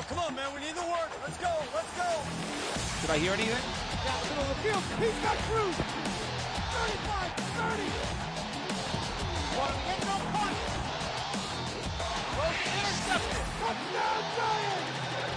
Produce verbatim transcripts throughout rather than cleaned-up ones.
Oh, come on, man. We need the work. Let's go. Let's go. Did I hear anything? Down the middle of the field. He's got Cruz. thirty-five, thirty. One, get no punt. Well, intercepted. Touchdown, Giants.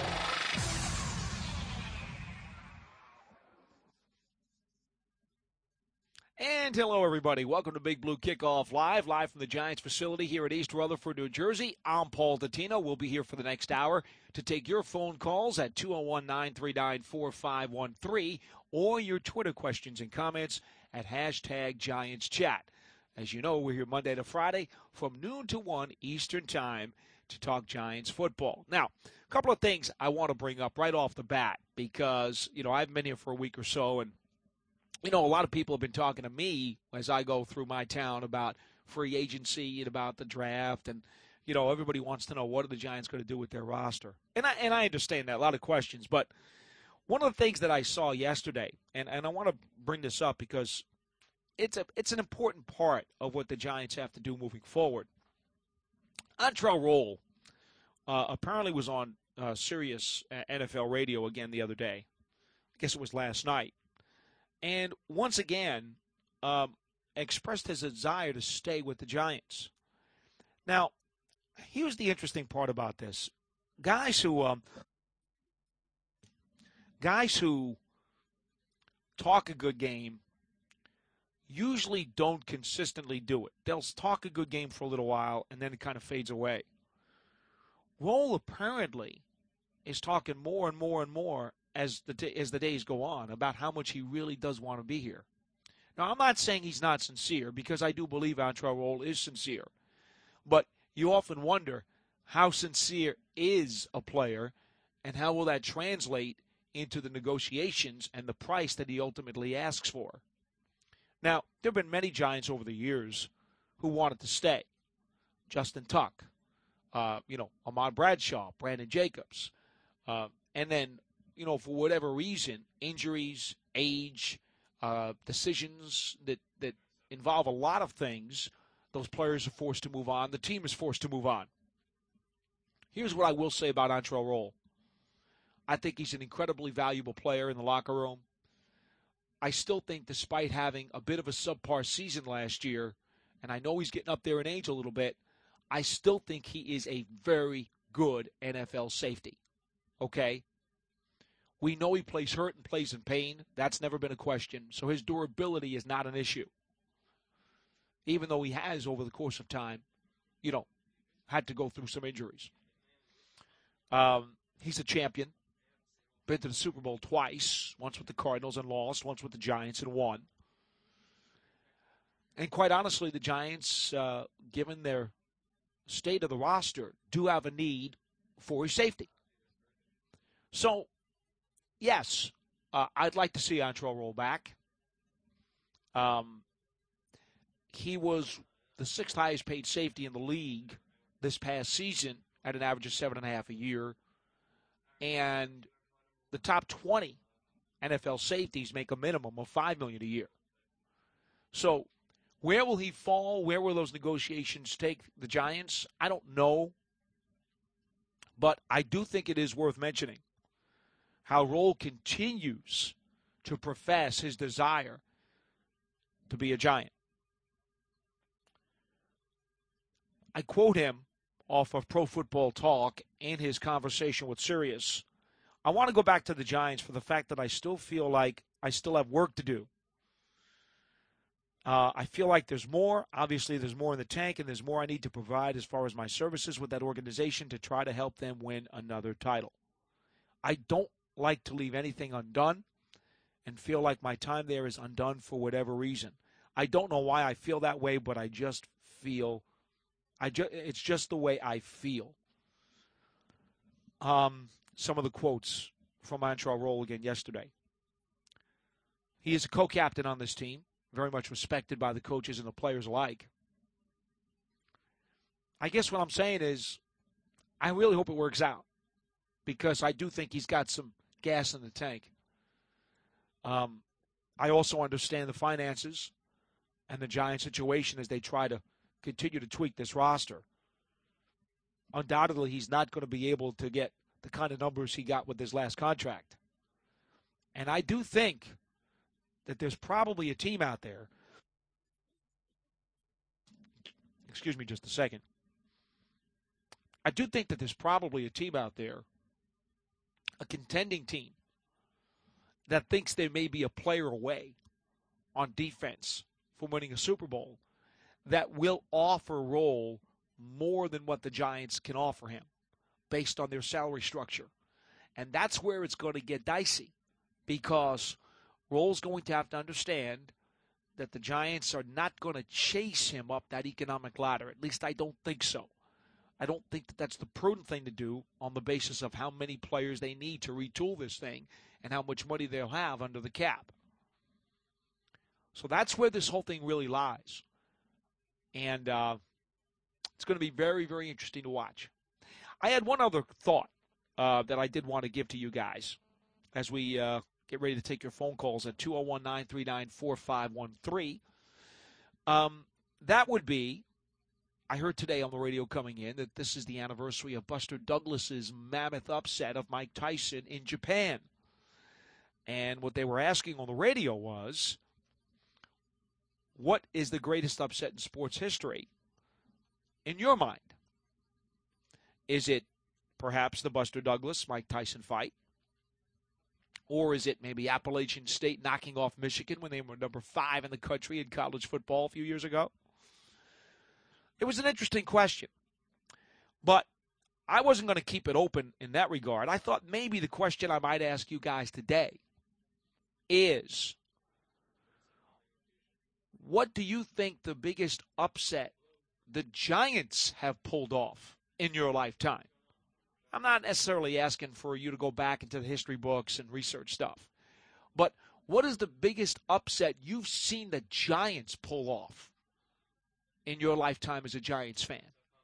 And hello, everybody. Welcome to Big Blue Kickoff Live, live from the Giants facility here at East Rutherford, New Jersey. I'm Paul Dottino. We'll be here for the next hour to take your phone calls at two oh one, nine three nine, four five one three or your Twitter questions and comments at hashtag Giants Chat. As you know, we're here Monday to Friday from noon to one Eastern Time to talk Giants football. Now, a couple of things I want to bring up right off the bat because, you know, I've been here for a week or so, and you know, a lot of people have been talking to me as I go through my town about free agency and about the draft. And, you know, everybody wants to know what are the Giants going to do with their roster. And I and I understand that, a lot of questions. But one of the things that I saw yesterday, and, and I want to bring this up because it's a it's an important part of what the Giants have to do moving forward. Antrel Rolle uh, apparently was on uh, Sirius N F L radio again the other day. I guess it was last night. And once again, um, expressed his desire to stay with the Giants. Now, here's the interesting part about this: guys who, um, guys who talk a good game usually don't consistently do it. They'll talk a good game for a little while, and then it kind of fades away. Rolle apparently is talking more and more and more as the as the days go on about how much he really does want to be here. Now, I'm not saying he's not sincere, because I do believe Antrel Rolle is sincere. But you often wonder, how sincere is a player, and how will that translate into the negotiations and the price that he ultimately asks for? Now, there have been many Giants over the years who wanted to stay. Justin Tuck, uh, you know, Ahmad Bradshaw, Brandon Jacobs, uh, and then you know, for whatever reason, injuries, age, uh, decisions that, that involve a lot of things, those players are forced to move on. The team is forced to move on. Here's what I will say about Antrel Rolle. I think he's an incredibly valuable player in the locker room. I still think, despite having a bit of a subpar season last year, and I know he's getting up there in age a little bit, I still think he is a very good N F L safety. Okay? We know he plays hurt and plays in pain. That's never been a question. So his durability is not an issue. Even though he has, over the course of time, you know, had to go through some injuries. Um, he's a champion. Been to the Super Bowl twice. Once with the Cardinals and lost. Once with the Giants and won. And quite honestly, the Giants, uh, given their state of the roster, do have a need for a safety. So, yes, uh, I'd like to see Antrel Rolle back. Um, he was the sixth highest paid safety in the league this past season at an average of seven and a half a year. And the top twenty N F L safeties make a minimum of five million dollars a year. So where will he fall? Where will those negotiations take the Giants? I don't know. But I do think it is worth mentioning how Rolle continues to profess his desire to be a Giant. I quote him off of Pro Football Talk in his conversation with Sirius. I want to go back to the Giants for the fact that I still feel like I still have work to do. Uh, I feel like there's more. Obviously, there's more in the tank, and there's more I need to provide as far as my services with that organization to try to help them win another title. I don't like to leave anything undone and feel like my time there is undone for whatever reason. I don't know why I feel that way, but I just feel I ju- it's just the way I feel. Um, some of the quotes from Antrel Rolle again yesterday. He is a co-captain on this team, very much respected by the coaches and the players alike. I guess what I'm saying is I really hope it works out, because I do think he's got some gas in the tank. Um, I also understand the finances and the Giants situation as they try to continue to tweak this roster. Undoubtedly, he's not going to be able to get the kind of numbers he got with his last contract. And I do think that there's probably a team out there. Excuse me just a second. I do think that there's probably a team out there, a contending team, that thinks they may be a player away on defense from winning a Super Bowl that will offer Rolle more than what the Giants can offer him based on their salary structure. And that's where it's going to get dicey because Rolle's going to have to understand that the Giants are not going to chase him up that economic ladder. At least I don't think so. I don't think that that's the prudent thing to do on the basis of how many players they need to retool this thing and how much money they'll have under the cap. So that's where this whole thing really lies. And uh, it's going to be very, very interesting to watch. I had one other thought uh, that I did want to give to you guys as we uh, get ready to take your phone calls at two oh one, nine three nine, four five one three. Um, that would be, I heard today on the radio coming in that this is the anniversary of Buster Douglas's mammoth upset of Mike Tyson in Japan. And what they were asking on the radio was, what is the greatest upset in sports history in your mind? Is it perhaps the Buster Douglas-Mike Tyson fight? Or is it maybe Appalachian State knocking off Michigan when they were number five in the country in college football a few years ago? It was an interesting question. But I wasn't going to keep it open in that regard. I thought maybe the question I might ask you guys today is, what do you think the biggest upset the Giants have pulled off in your lifetime? I'm not necessarily asking for you to go back into the history books and research stuff. But what is the biggest upset you've seen the Giants pull off in your lifetime as a Giants fan?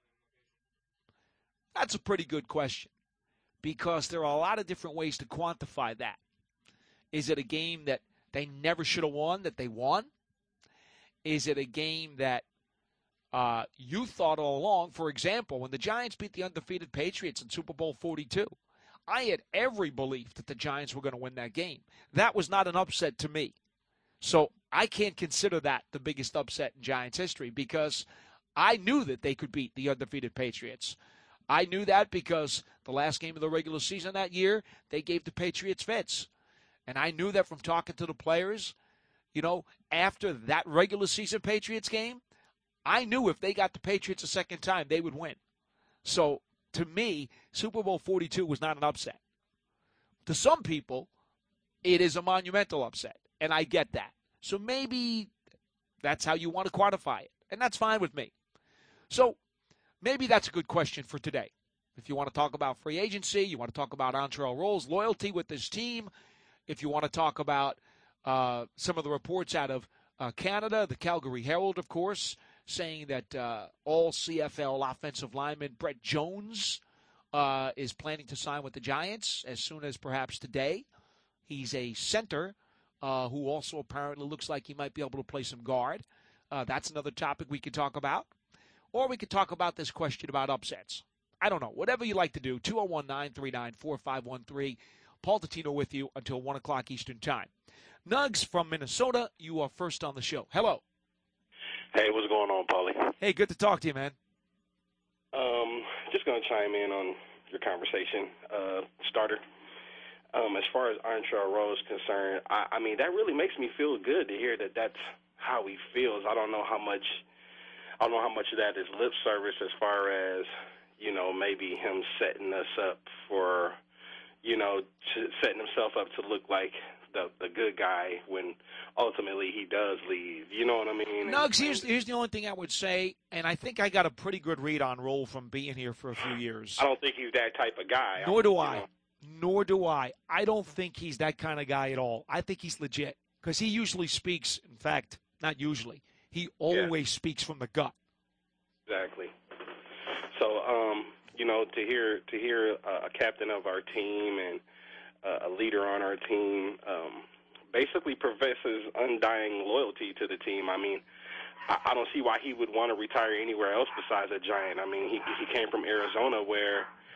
That's a pretty good question because there are a lot of different ways to quantify that. Is it a game that they never should have won that they won? Is it a game that uh, you thought all along? For example, when the Giants beat the undefeated Patriots in Super Bowl forty-two, I had every belief that the Giants were going to win that game. That was not an upset to me. So I can't consider that the biggest upset in Giants history because I knew that they could beat the undefeated Patriots. I knew that because the last game of the regular season that year, they gave the Patriots fits. And I knew that from talking to the players, you know, after that regular season Patriots game, I knew if they got the Patriots a second time, they would win. So, to me, Super Bowl forty-two was not an upset. To some people, it is a monumental upset, and I get that. So maybe that's how you want to quantify it, and that's fine with me. So maybe that's a good question for today. If you want to talk about free agency, you want to talk about Antrel Rolle's loyalty with this team, if you want to talk about uh, some of the reports out of uh, Canada, the Calgary Herald, of course, saying that uh, all C F L offensive lineman Brett Jones uh, is planning to sign with the Giants as soon as perhaps today. He's a center uh, who also apparently looks like he might be able to play some guard. Uh, that's another topic we could talk about. Or we could talk about this question about upsets. I don't know. Whatever you like to do, two oh one, nine three nine, four five one three. Paul Dottino with you until one o'clock Eastern Time. Nugs from Minnesota, you are first on the show. Hello. Hey, what's going on, Paulie? Hey, good to talk to you, man. Um, just going to chime in on your conversation, uh, starter. Um, as far as Antrel Rolle is concerned, I, I mean, that really makes me feel good to hear that that's how he feels. I don't know how much, I don't know how much of that is lip service as far as, you know, maybe him setting us up for, you know, to, setting himself up to look like the the good guy when ultimately he does leave. You know what I mean? Nugs, here's, here's the only thing I would say, and I think I got a pretty good read on Rolle from being here for a few years. I don't think he's that type of guy. Nor do you I. know. Nor do I. I don't think he's that kind of guy at all. I think he's legit because he usually speaks, in fact, not usually, he always yeah. speaks from the gut. Exactly. So, um, you know, to hear to hear a, a captain of our team and uh, a leader on our team um, basically professes undying loyalty to the team. I mean, I, I don't see why he would want to retire anywhere else besides a Giant. I mean, he he came from Arizona where,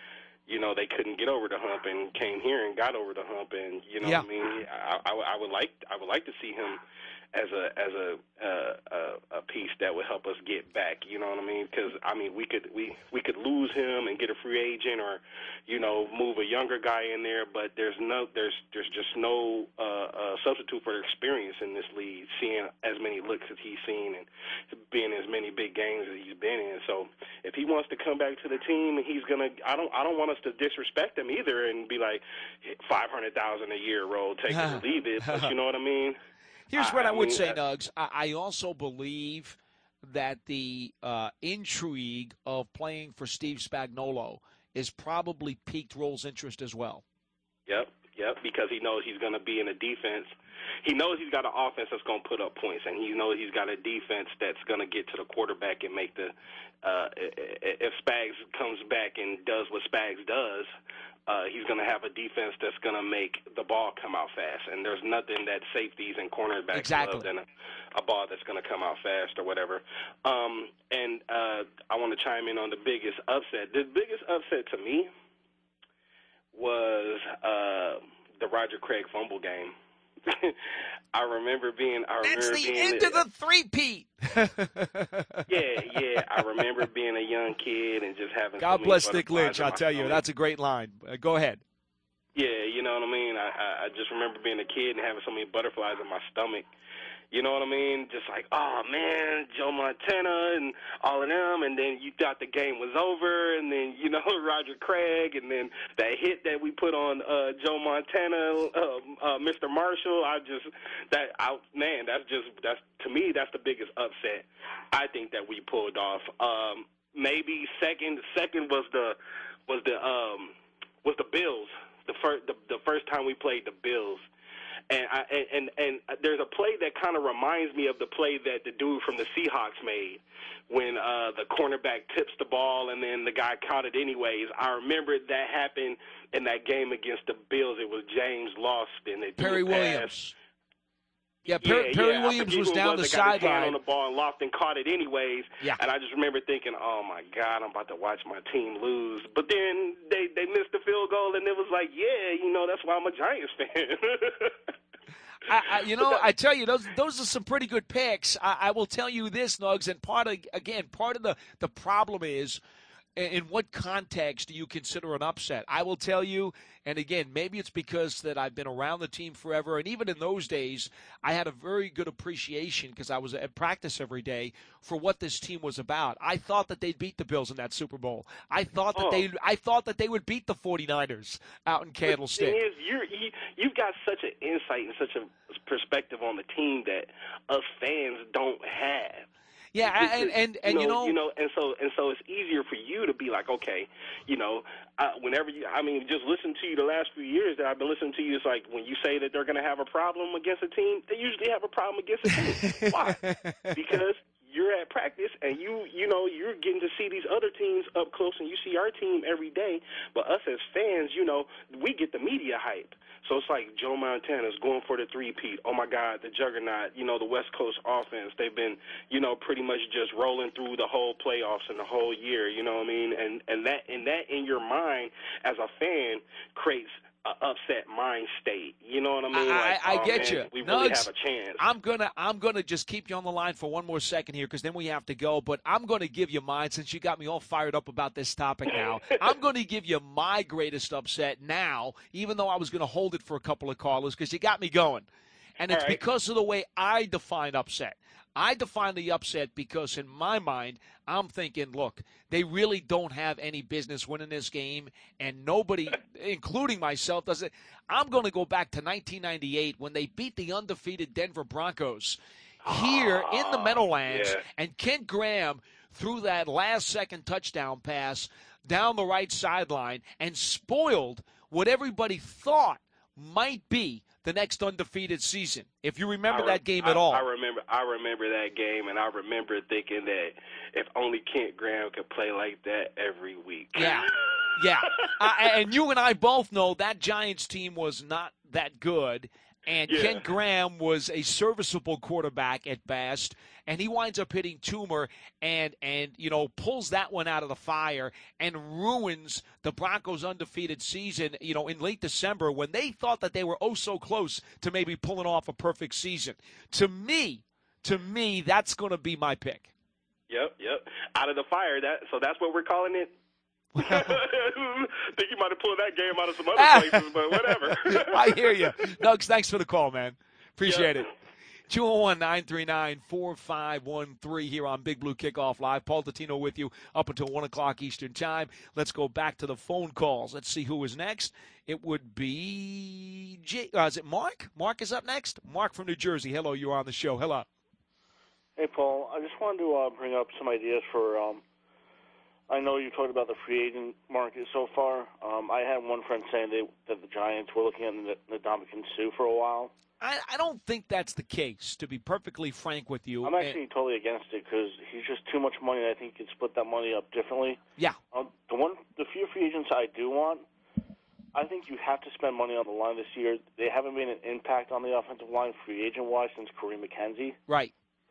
you know, they couldn't get over the hump and came here and got over the hump. And, you know yeah. what I mean? I, I, I would like I would like to see him as a as a uh, a, a piece that would help us get back. You know what I mean? Because I mean, we could we we could lose him and get a free agent, or you know, move a younger guy in there. But there's no there's there's just no uh, uh, substitute for experience in this league. Seeing as many looks as he's seen and being as many big games as he's been in. So if he wants to come back to the team, he's gonna. I don't I don't want us to disrespect him either and be like five hundred thousand a year, roll, take it or leave it. But you know what I mean? Here's what I, I would mean, say, Nugs. I, I also believe that the uh, intrigue of playing for Steve Spagnuolo is probably piqued Roll's interest as well. Yep, yep, because he knows he's going to be in a defense. He knows he's got an offense that's going to put up points, and he knows he's got a defense that's going to get to the quarterback and make the uh, – if Spags comes back and does what Spags does, Uh, he's going to have a defense that's going to make the ball come out fast. And there's nothing that safeties and cornerbacks exactly. love than a, a ball that's going to come out fast or whatever. Um, and uh, I want to chime in on the biggest upset. The biggest upset to me was uh, the Roger Craig fumble game. I remember being. I That's remember the being end a, of the three-peat. yeah, yeah. I remember being a young kid and just having. God so bless many Dick Lynch. I'll tell you, stomach. that's a great line. Uh, go ahead. Yeah, you know what I mean. I, I I just remember being a kid and having so many butterflies in my stomach. You know what I mean? Just like, oh, man, Joe Montana and all of them. And then you thought the game was over. And then, you know, Roger Craig. And then that hit that we put on uh, Joe Montana, uh, uh, Mister Marshall. I just, that, I, man, that's just, that's to me, that's the biggest upset I think that we pulled off. Um, maybe second, second was the, was the, um, was the Bills. The first, the, the first time we played the Bills. And, I, and and there's a play that kind of reminds me of the play that the dude from the Seahawks made when uh, the cornerback tips the ball and then the guy caught it anyways. I remember that happened in that game against the Bills. It was James Lofton. They Perry threw a pass. Williams. Yeah, per- yeah, Perry yeah. Williams was down was the that got his hand sideline on the ball, and Lofton caught it anyways. Yeah. And I just remember thinking, oh, my God, I'm about to watch my team lose. But then they, they missed the field goal, and it was like, yeah, you know, that's why I'm a Giants fan. I, I, you know, I tell you, those those are some pretty good picks. I, I will tell you this, Nugs, and part of, again, part of the, the problem is in what context do you consider an upset? I will tell you, and again, maybe it's because that I've been around the team forever, and even in those days, I had a very good appreciation because I was at practice every day for what this team was about. I thought that they'd beat the Bills in that Super Bowl. I thought that oh. they, I thought that they would beat the forty-niners out in Candlestick. The thing is, you're, you, you've got such an insight and such a perspective on the team that us fans don't have. Yeah, and and, and you, know, you know, you know, and so and so it's easier for you to be like, okay, you know, uh, whenever you, I mean, just listen to you the last few years that I've been listening to you. It's like when you say that they're going to have a problem against a team, they usually have a problem against a team. Why? Because you're at practice and you, you know, you're getting to see these other teams up close, and you see our team every day. But us as fans, you know, we get the media hype. So it's like Joe Montana's going for the three-peat. Oh, my God, the juggernaut, you know, the West Coast offense. They've been, you know, pretty much just rolling through the whole playoffs and the whole year, you know what I mean? And and that and that in your mind as a fan creates an upset mind state. You know what I mean? I, like, I, I oh, get man, you. we really Nugs, have a chance. I'm gonna I'm gonna just keep you on the line for one more second here because then we have to go. But I'm gonna give you mine since you got me all fired up about this topic now. I'm gonna give you my greatest upset now, even though I was gonna hold it for a couple of callers because you got me going. And it's All right. because of the way I define upset. I define the upset because in my mind, I'm thinking, look, they really don't have any business winning this game, and nobody, including myself, does it. I'm going to go back to nineteen ninety-eight when they beat the undefeated Denver Broncos here in the Meadowlands, yeah. and Kent Graham threw that last-second touchdown pass down the right sideline and spoiled what everybody thought might be the next undefeated season. If you remember I, that game I, at all. I remember I remember that game, and I remember thinking that if only Kent Graham could play like that every week. Yeah, yeah. uh, and you and I both know that Giants team was not that good, And yeah. Ken Graham was a serviceable quarterback at best, and he winds up hitting Toomer and, and you know, pulls that one out of the fire and ruins the Broncos' undefeated season, you know, in late December when they thought that they were oh so close to maybe pulling off a perfect season. To me, to me, that's going to be my pick. Yep, yep. Out of the fire. That so that's what we're calling it. Think you might have pulled that game out of some other places, but whatever. I hear you. Nugs, thanks for the call, man. Appreciate yep. it. two oh one, nine three nine, four five one three here on Big Blue Kickoff Live. Paul Dottino with you up until one o'clock Eastern Time. Let's go back to the phone calls. Let's see who is next. It would be, J- uh, is it Mark? Mark is up next. Mark from New Jersey. Hello, you're on the show. Hello. Hey, Paul. I just wanted to uh, bring up some ideas for um, – I know you talked about the free agent market so far. Um, I had one friend saying they, that the Giants were looking at Ndamukong Suh for a while. I, I don't think that's the case, to be perfectly frank with you. I'm actually and, totally against it because he's just too much money, and I think you can split that money up differently. Yeah. Uh, the one, the few free agents I do want, I think you have to spend money on the line this year. They haven't made an impact on the offensive line free agent-wise since Kareem McKenzie. Right.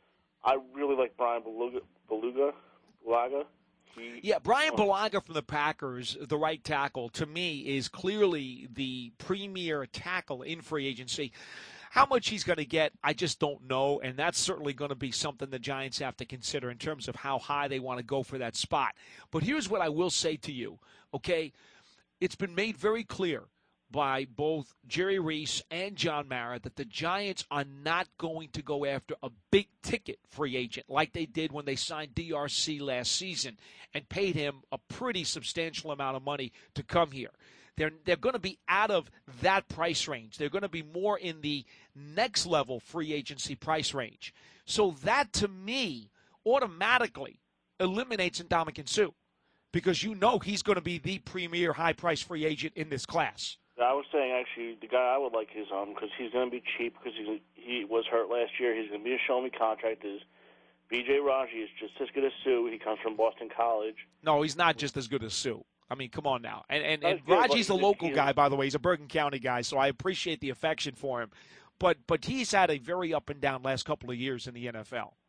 I really like Brian Beluga. Beluga, Bulaga. He, yeah, Brian Bulaga from the Packers, the right tackle, to me is clearly the premier tackle in free agency. How much he's going to get, I just don't know, and that's certainly going to be something the Giants have to consider in terms of how high they want to go for that spot. But here's what I will say to you, okay? It's been made very clear by both Jerry Reese and John Mara that the Giants are not going to go after a big-ticket free agent like they did when they signed D R C last season and paid him a pretty substantial amount of money to come here. They're, they're going to be out of that price range. They're going to be more in the next-level free agency price range. So that, to me, automatically eliminates Ndamukong Suh because you know he's going to be the premier high-price free agent in this class. I was saying, actually, the guy I would like is um because he's going to be cheap because he he was hurt last year. He's going to be a show-me contract. Is B J Raji is just as good as Suh. He comes from Boston College. No, he's not just as good as Suh. I mean, come on now. And and, and good, Raji's a local he guy, by the way. He's a Bergen County guy, so I appreciate the affection for him. But but he's had a very up-and-down last couple of years in the N F L.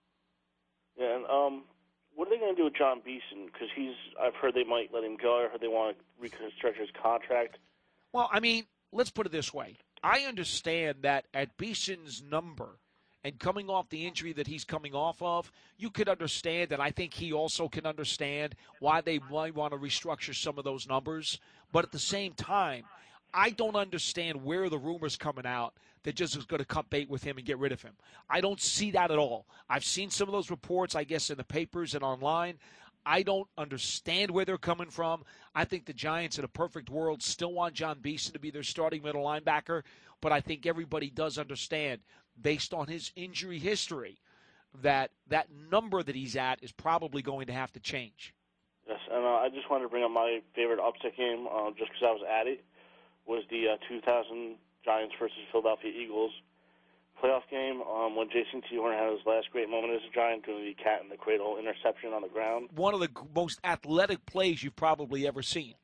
Yeah, and um, what are they going to do with John Beeson? Because he's I've heard they might let him go. I heard they want to reconstruct his contract. Well, I mean, let's put it this way. I understand that at Beeson's number and coming off the injury that he's coming off of, you could understand, and I think he also can understand why they might want to restructure some of those numbers. But at the same time, I don't understand where the rumors coming out that just is going to cut bait with him and get rid of him. I don't see that at all. I've seen some of those reports, I guess, in the papers and online. I don't understand where they're coming from. I think the Giants, in a perfect world, still want John Beeson to be their starting middle linebacker, but I think everybody does understand, based on his injury history, that that number that he's at is probably going to have to change. Yes, and uh, I just wanted to bring up my favorite upset game, uh, just because I was at it, was the uh, two thousand Giants versus Philadelphia Eagles playoff game um, when Jason T-Horn had his last great moment as a Giant doing the cat in the cradle interception on the ground. One of the most athletic plays you've probably ever seen.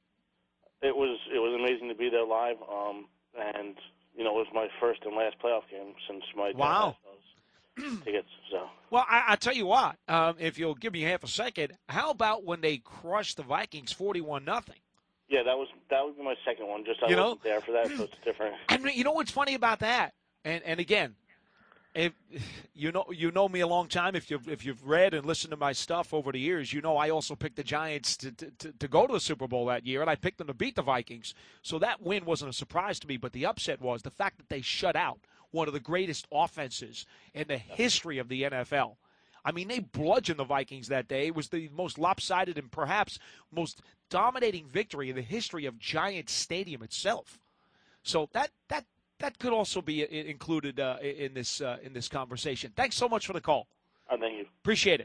It was it was amazing to be there live, um, and you know it was my first and last playoff game since my wow tickets. So well, I, I tell you what, um, if you'll give me half a second, how about when they crushed the Vikings forty-one nothing? Yeah, that was that would be my second one. Just I you wasn't know? there for that, so it's different. And you know what's funny about that? And and again, if you know you know me a long time, if you've if you've read and listened to my stuff over the years, you know I also picked the Giants to to, to go to the Super Bowl that year, and I picked them to beat the Vikings. So that win wasn't a surprise to me, but the upset was the fact that they shut out one of the greatest offenses in the history of the N F L. I mean, they bludgeoned the Vikings that day. It was the most lopsided and perhaps most dominating victory in the history of Giants Stadium itself. So that that that could also be included uh, in this uh, in this conversation. Thanks so much for the call. Oh, thank you. Appreciate it.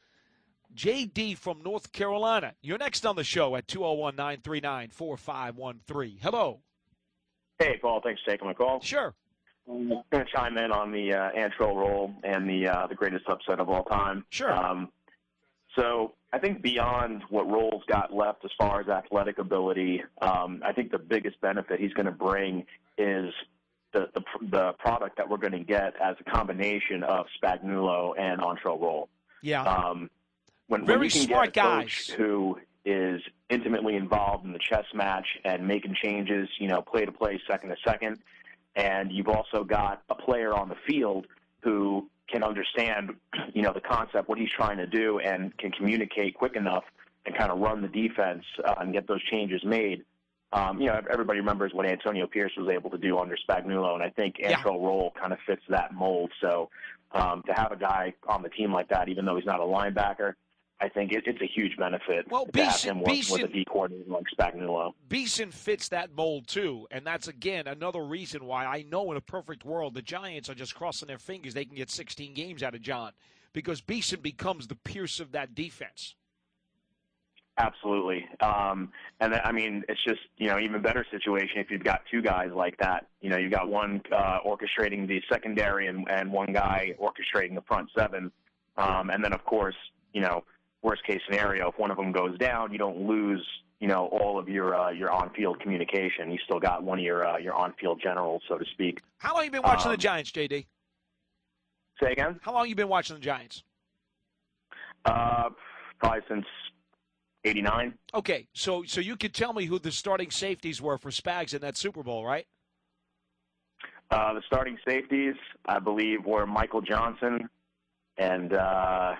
J D from North Carolina, you're next on the show at two oh one, nine three nine, four five one three. Hello. Hey, Paul. Thanks for taking my call. Sure. I'm going to chime in on the uh, Antrell role and the uh, the greatest upset of all time. Sure. Um, so I think beyond what Roll's got left as far as athletic ability, um, I think the biggest benefit he's going to bring is the the, the product that we're going to get as a combination of Spagnuolo and Antrel Rolle. Yeah. Um, when, Very when you can smart get a guys. coach who is intimately involved in the chess match and making changes, you know, play to play, second to second, and you've also got a player on the field who can understand, you know, the concept, what he's trying to do, and can communicate quick enough and kind of run the defense uh, and get those changes made. Um, you know, everybody remembers what Antonio Pierce was able to do under Spagnuolo, and I think Yeah. Antrel Rolle kind of fits that mold. So um, to have a guy on the team like that, even though he's not a linebacker, I think it, it's a huge benefit Well, to Beeson, have him work Beeson, with a D coordinator like Spagnuolo. Beeson fits that mold, too, and that's, again, another reason why I know in a perfect world the Giants are just crossing their fingers they can get sixteen games out of John, because Beeson becomes the Pierce of that defense. Absolutely. Um, and, I mean, it's just, you know, even better situation if you've got two guys like that. You know, you've got one uh, orchestrating the secondary and, and one guy orchestrating the front seven. Um, and then, of course, you know, worst-case scenario, if one of them goes down, you don't lose, you know, all of your uh, your on-field communication. You still got one of your uh, your on-field generals, so to speak. How long have you been watching Um, the Giants, J D? Say again? How long have you been watching the Giants? Uh, probably since eighty-nine. Okay, so so you could tell me who the starting safeties were for Spags in that Super Bowl, right? Uh, the starting safeties, I believe, were Michael Johnson and uh,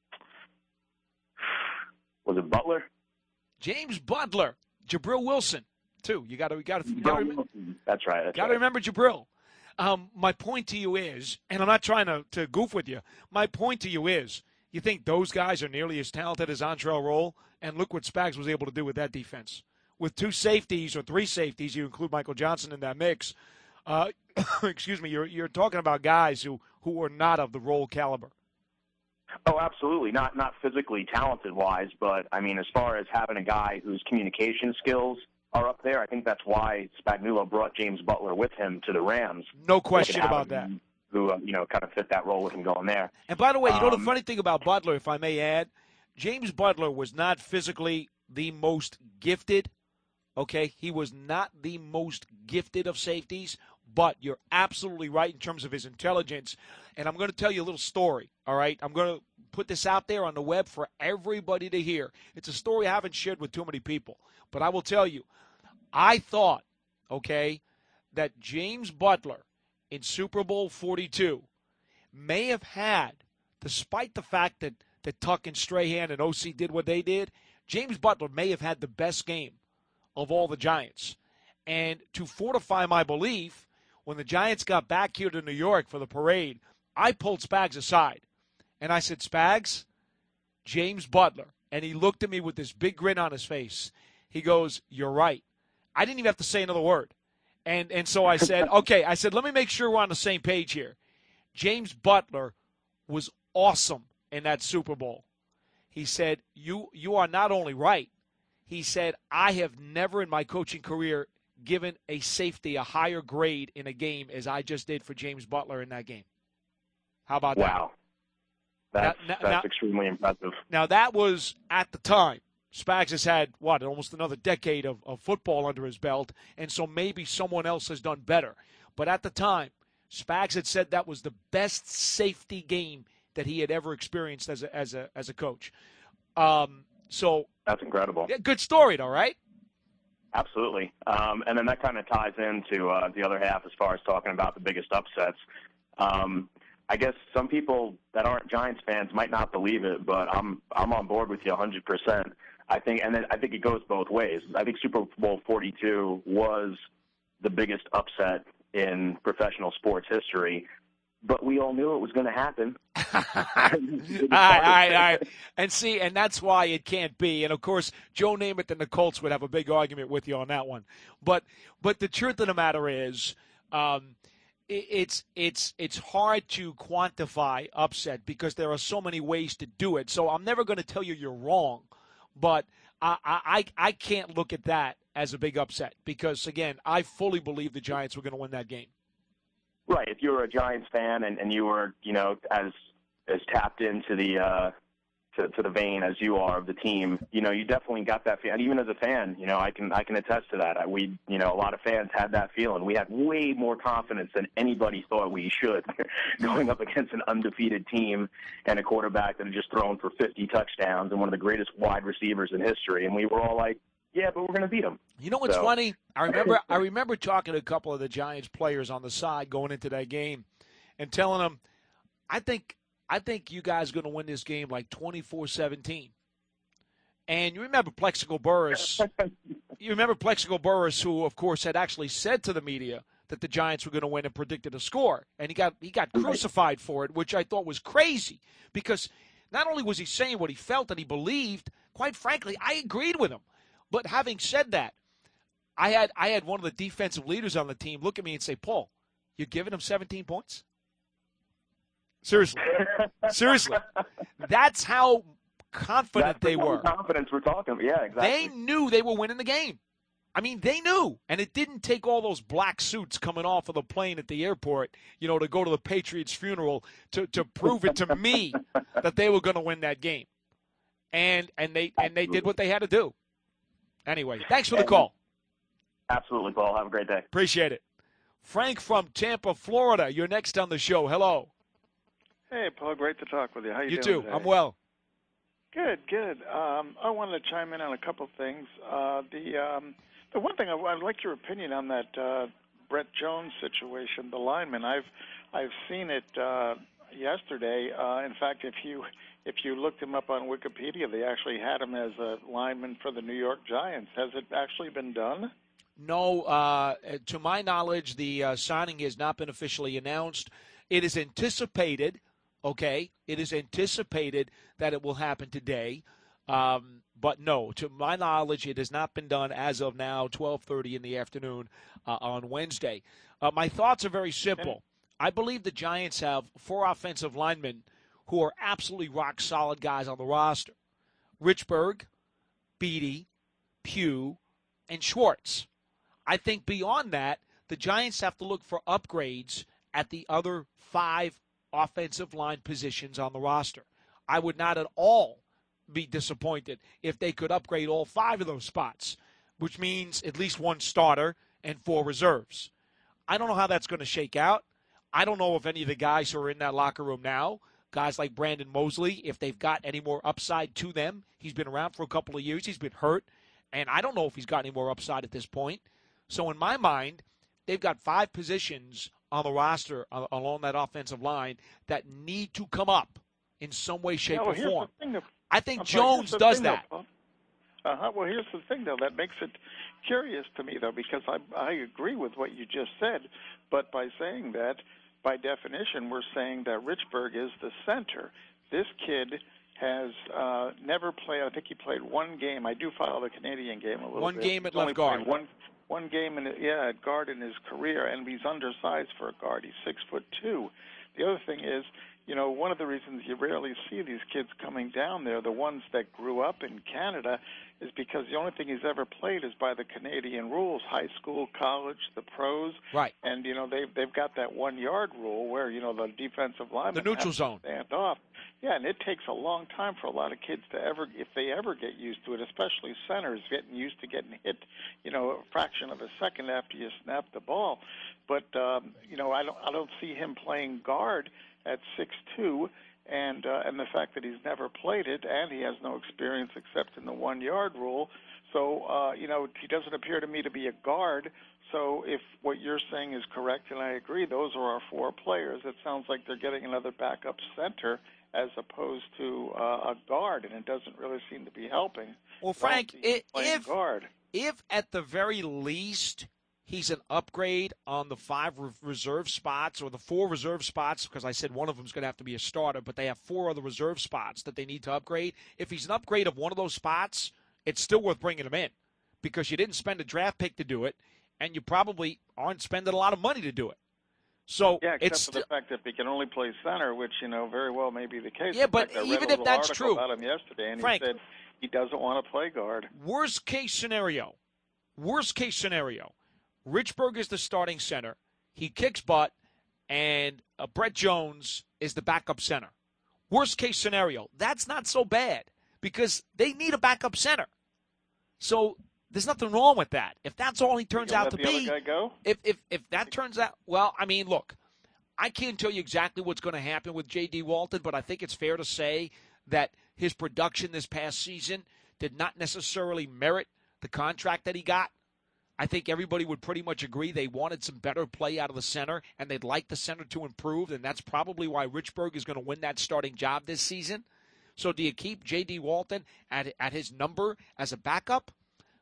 was it Butler? James Butler, Jabril Wilson, too. You got to, you got to, remember. That's right. That's Got to right. remember Jabril. Um, my point to you is, and I'm not trying to, to goof with you. My point to you is, you think those guys are nearly as talented as Antrel Rolle? And look what Spags was able to do with that defense. With two safeties or three safeties, you include Michael Johnson in that mix. Uh, excuse me, you're you're talking about guys who, who are not of the Rolle caliber. Oh, absolutely. Not not physically talented wise, but I mean, as far as having a guy whose communication skills are up there, I think that's why Spagnuolo brought James Butler with him to the Rams. No question about that. Who, uh, you know, kind of fit that role with him going there. And by the way, you know Um, the funny thing about Butler, if I may add, James Butler was not physically the most gifted. Okay, he was not the most gifted of safeties, but you're absolutely right in terms of his intelligence. And I'm going to tell you a little story, all right? I'm going to put this out there on the web for everybody to hear. It's a story I haven't shared with too many people, but I will tell you, I thought, okay, that James Butler in Super Bowl forty-two may have had, despite the fact that, that Tuck and Strahan and O C did what they did, James Butler may have had the best game of all the Giants. And to fortify my belief, when the Giants got back here to New York for the parade, I pulled Spags aside. And I said, Spags, James Butler. And he looked at me with this big grin on his face. He goes, you're right. I didn't even have to say another word. And and so I said, okay, I said, let me make sure we're on the same page here. James Butler was awesome in that Super Bowl. He said, you you are not only right. He said, I have never in my coaching career given a safety a higher grade in a game as I just did for James Butler in that game. How about that? Wow. That's, Now- that's now- extremely impressive. Now, that was at the time. Spags has had, what, almost another decade of, of football under his belt, and so maybe someone else has done better. But at the time, Spags had said that was the best safety game that he had ever experienced as a, as a, as a coach. Um, so That's incredible. yeah, good story, though, right? Absolutely. Um, and then that kind of ties into uh, the other half as far as talking about the biggest upsets. Um, I guess some people that aren't Giants fans might not believe it, but I'm I'm on board with you one hundred percent. I think, and then I think it goes both ways. I think Super Bowl forty-two was the biggest upset in professional sports history, but we all knew it was going to happen. all right, all right, all right. And see, and that's why it can't be. And, of course, Joe Namath and the Colts would have a big argument with you on that one. But but the truth of the matter is um, it, it's it's it's hard to quantify upset because there are so many ways to do it. So I'm never going to tell you you're wrong, but I, I, I can't look at that as a big upset because, again, I fully believe the Giants were going to win that game. Right. If you were a Giants fan and, and you were, you know, as as tapped into the uh, to, to the vein as you are of the team, you know, you definitely got that feeling. And even as a fan, you know, I can I can attest to that. I, we, you know, a lot of fans had that feeling. We had way more confidence than anybody thought we should going up against an undefeated team and a quarterback that had just thrown for fifty touchdowns and one of the greatest wide receivers in history. And we were all like, yeah, but we're going to beat them. You know what's so. funny? I remember I remember talking to a couple of the Giants players on the side going into that game and telling them, I think I think you guys are going to win this game like twenty-four seventeen. And you remember Plexico Burress. You remember Plexico Burress, who, of course, had actually said to the media that the Giants were going to win and predicted a score. And he got he got crucified for it, which I thought was crazy because not only was he saying what he felt and he believed, quite frankly, I agreed with him. But having said that, I had I had one of the defensive leaders on the team look at me and say, Paul, you're giving him seventeen points? Seriously. Seriously. That's how confident That's they the were. Confidence we're talking. Yeah, exactly. They knew they were winning the game. I mean, they knew. And it didn't take all those black suits coming off of the plane at the airport, you know, to go to the Patriots' funeral to, to prove it to me that they were going to win that game. And and they and they did what they had to do. Anyway, thanks for the call. Absolutely, Paul. Have a great day. Appreciate it. Frank from Tampa, Florida. You're next on the show. Hello. Hey, Paul. Great to talk with you. How you, You doing too. today? I'm well. Good, good. Um, I wanted to chime in on a couple of things. Uh, the um, the one thing I, I'd like your opinion on that uh, Brett Jones situation, the lineman. I've I've seen it uh, yesterday. Uh, in fact, if you if you looked him up on Wikipedia, they actually had him as a lineman for the New York Giants. Has it actually been done? No, uh, to my knowledge, the uh, signing has not been officially announced. It is anticipated, okay, it is anticipated that it will happen today. Um, but no, to my knowledge, it has not been done as of now, twelve thirty in the afternoon uh, on Wednesday. Uh, my thoughts are very simple. I believe the Giants have four offensive linemen who are absolutely rock-solid guys on the roster. Richburg, Beatty, Pugh, and Schwartz. I think beyond that, the Giants have to look for upgrades at the other five offensive line positions on the roster. I would not at all be disappointed if they could upgrade all five of those spots, which means at least one starter and four reserves. I don't know how that's going to shake out. I don't know if any of the guys who are in that locker room now, guys like Brandon Mosley, if they've got any more upside to them. He's been around for a couple of years. He's been hurt, and I don't know if he's got any more upside at this point. So in my mind, they've got five positions on the roster uh, along that offensive line that need to come up in some way, shape, Yeah, well, or here's form. the thing, though. I think I'm sorry, here's Jones the does thing, though, that. Paul. Uh-huh. Well, here's the thing, though, that makes it curious to me, though, because I, I agree with what you just said, but by saying that, by definition, we're saying that Richburg is the center. This kid has uh, never played. I think he played one game. I do follow the Canadian game a little One bit. game at He's only left guard. played One, one game, in, yeah, at guard in his career, and he's undersized for a guard. He's six foot two. The other thing is, you know, one of the reasons you rarely see these kids coming down there, the ones that grew up in Canada, is because the only thing he's ever played is by the Canadian rules, high school, college, the pros. Right. And, you know, they've, they've got that one-yard rule where, you know, the defensive linemen The neutral have zone. to stand off. Yeah, and it takes a long time for a lot of kids to ever, if they ever get used to it, especially centers getting used to getting hit, you know, a fraction of a second after you snap the ball. But, um, you know, I don't, I don't see him playing guard at six two, and uh, and the fact that he's never played it, and he has no experience except in the one-yard rule. So, uh, you know, he doesn't appear to me to be a guard. So if what you're saying is correct, and I agree, those are our four players, it sounds like they're getting another backup center as opposed to uh, a guard, and it doesn't really seem to be helping. Well, Frank, if, if, guard. if at the very least he's an upgrade on the five re- reserve spots or the four reserve spots, because I said one of them is going to have to be a starter, but they have four other reserve spots that they need to upgrade. If he's an upgrade of one of those spots, it's still worth bringing him in because you didn't spend a draft pick to do it, and you probably aren't spending a lot of money to do it. So yeah, except it's for the fact that he can only play center, which, you know, very well may be the case. Yeah, In but fact, I read even a if little that's article true, about him yesterday, and Frank, he said he doesn't want to play guard. Worst case scenario, worst case scenario, Richburg is the starting center. He kicks butt, and uh, Brett Jones is the backup center. Worst case scenario, that's not so bad because they need a backup center. So there's nothing wrong with that. If that's all he turns out to the be, other guy go? if if if that turns out, well, I mean, look, I can't tell you exactly what's going to happen with J D. Walton, but I think it's fair to say that his production this past season did not necessarily merit the contract that he got. I think everybody would pretty much agree they wanted some better play out of the center, and they'd like the center to improve, and that's probably why Richburg is going to win that starting job this season. So do you keep J D. Walton at at his number as a backup?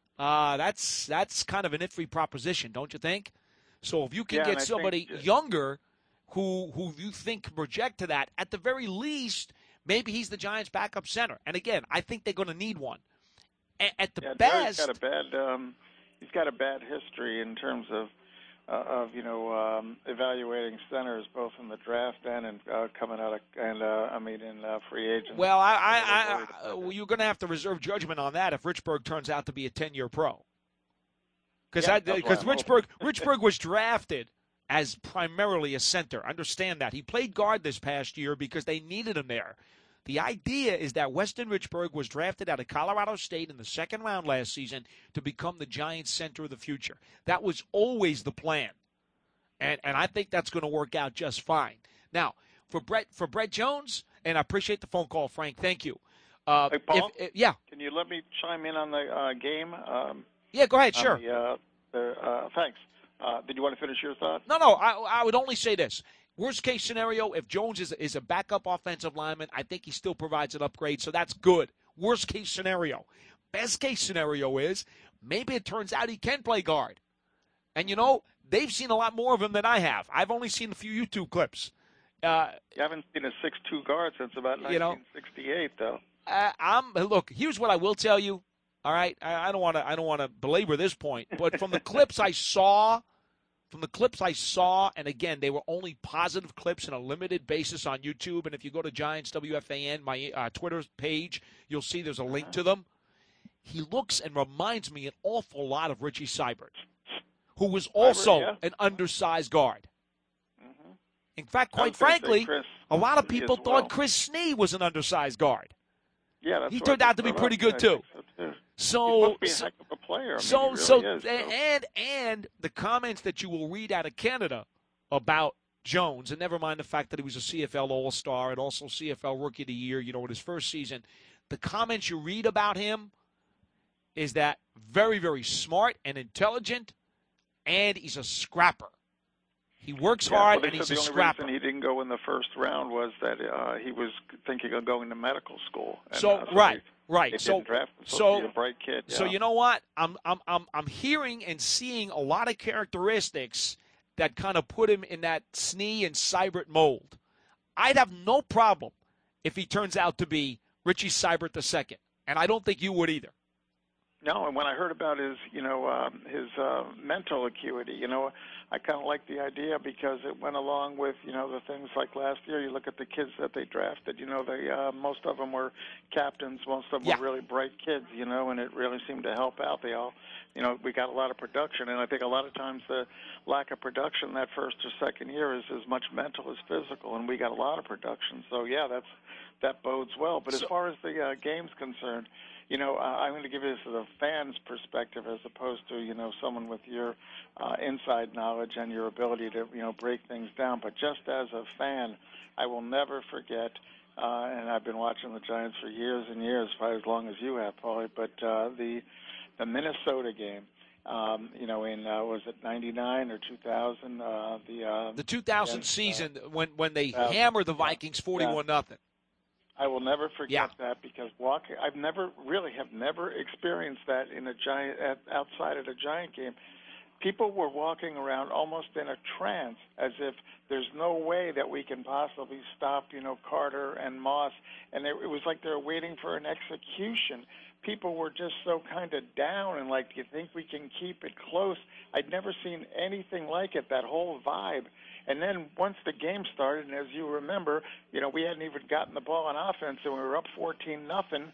Uh, that's that's kind of an iffy proposition, don't you think? So if you can Yeah, get and I somebody think- younger who who you think can project to that, at the very least, maybe he's the Giants' backup center. And again, I think they're going to need one. A- At the Yeah, best, Jerry's got a bad. Um, he's got a bad history in terms of uh, of you know um, evaluating centers, both in the draft and in, uh, coming out of and uh, I mean in uh, free agents. well, I, I'm a I, little I, worried about well, that. you're going to have to reserve judgment on that if Richburg turns out to be a ten-year pro. Because Yeah, that's because why I'm Richburg Richburg was drafted as primarily a center. Understand that. He played guard this past year because they needed him there. The idea is that Weston Richburg was drafted out of Colorado State in the second round last season to become the Giants' center of the future. That was always the plan. And and I think that's going to work out just fine. Now, for Brett for Brett Jones, and I appreciate the phone call, Frank. Thank you. Uh, Hey, Paul? if- if- yeah. Can you let me chime in on the uh, game? Um, Yeah, go ahead, on sure. The, uh, the, uh, thanks. Uh, did you want to finish your thought? No, no, I, I would only say this. Worst case scenario, if Jones is, is a backup offensive lineman, I think he still provides an upgrade, so that's good. Worst case scenario. Best case scenario is maybe it turns out he can play guard. And, you know, they've seen a lot more of him than I have. I've only seen a few YouTube clips. Uh, You haven't seen a six two guard since about You know, nineteen sixty-eight, though. Uh, I'm look. Here's what I will tell you. All right, I, I don't want to. I don't want to belabor this point, but from the clips I saw, from the clips I saw, and again, they were only positive clips on a limited basis on YouTube. And if you go to Giants W F A N, my uh, Twitter page, you'll see there's a link to them. He looks and reminds me an awful lot of Richie Seibert, who was also yeah. an undersized guard. Mm-hmm. In fact, I was quite gonna say frankly, Chris a lot of Snee people as thought well. Chris Snee was an undersized guard. Yeah, that's He what turned I out to be thought pretty of. good, I too. think so, too. So, He must be a so- heck of a player. I mean, So, he really so, is, so. and and the comments that you will read out of Canada about Jones, and never mind the fact that he was a C F L All-Star and also C F L Rookie of the Year, you know, in his first season, the comments you read about him is that very, very smart and intelligent, and he's a scrapper. He works Yeah, hard, well, they and he's said a the only scrapper. reason he didn't go in the first round was that uh, he was thinking of going to medical school. And, So, uh, right, they, right. They So, didn't draft him, so, so, he's a bright kid. So yeah. you know what? I'm I'm I'm I'm hearing and seeing a lot of characteristics that kind of put him in that Snee and Seibert mold. I'd have no problem if he turns out to be Richie Seibert the second, and I don't think you would either. No, and when I heard about his, you know, um, his uh, mental acuity, you know, I kind of liked the idea because it went along with, you know, the things like last year. You look at the kids that they drafted. You know, they uh, most of them were captains. Most of them Yeah. were really bright kids. You know, and it really seemed to help out. They all, you know, we got a lot of production, and I think a lot of times the lack of production that first or second year is as much mental as physical, and we got a lot of production. So yeah, that's that bodes well. But So- as far as the uh, game's concerned. You know, uh, I'm going to give you this as a fan's perspective as opposed to, you know, someone with your uh, inside knowledge and your ability to, you know, break things down. But just as a fan, I will never forget, uh, and I've been watching the Giants for years and years, probably as long as you have, Paulie, but uh, the the Minnesota game, um, you know, in, uh, was it ninety-nine or two thousand? Uh, the uh, The two thousand against, uh, season when when they uh, hammered the yeah, Vikings forty-one nothing. I will never forget Yeah. that because walking, I've never really have never experienced that in a giant at, outside of a Giant game. People were walking around almost in a trance, as if there's no way that we can possibly stop, you know, Carter and Moss, and it, it was like they were waiting for an execution. People were just so kind of down and like, do you think we can keep it close? I'd never seen anything like it. That whole vibe. And then once the game started, and as you remember, you know, we hadn't even gotten the ball on offense, and we were up fourteen nothing.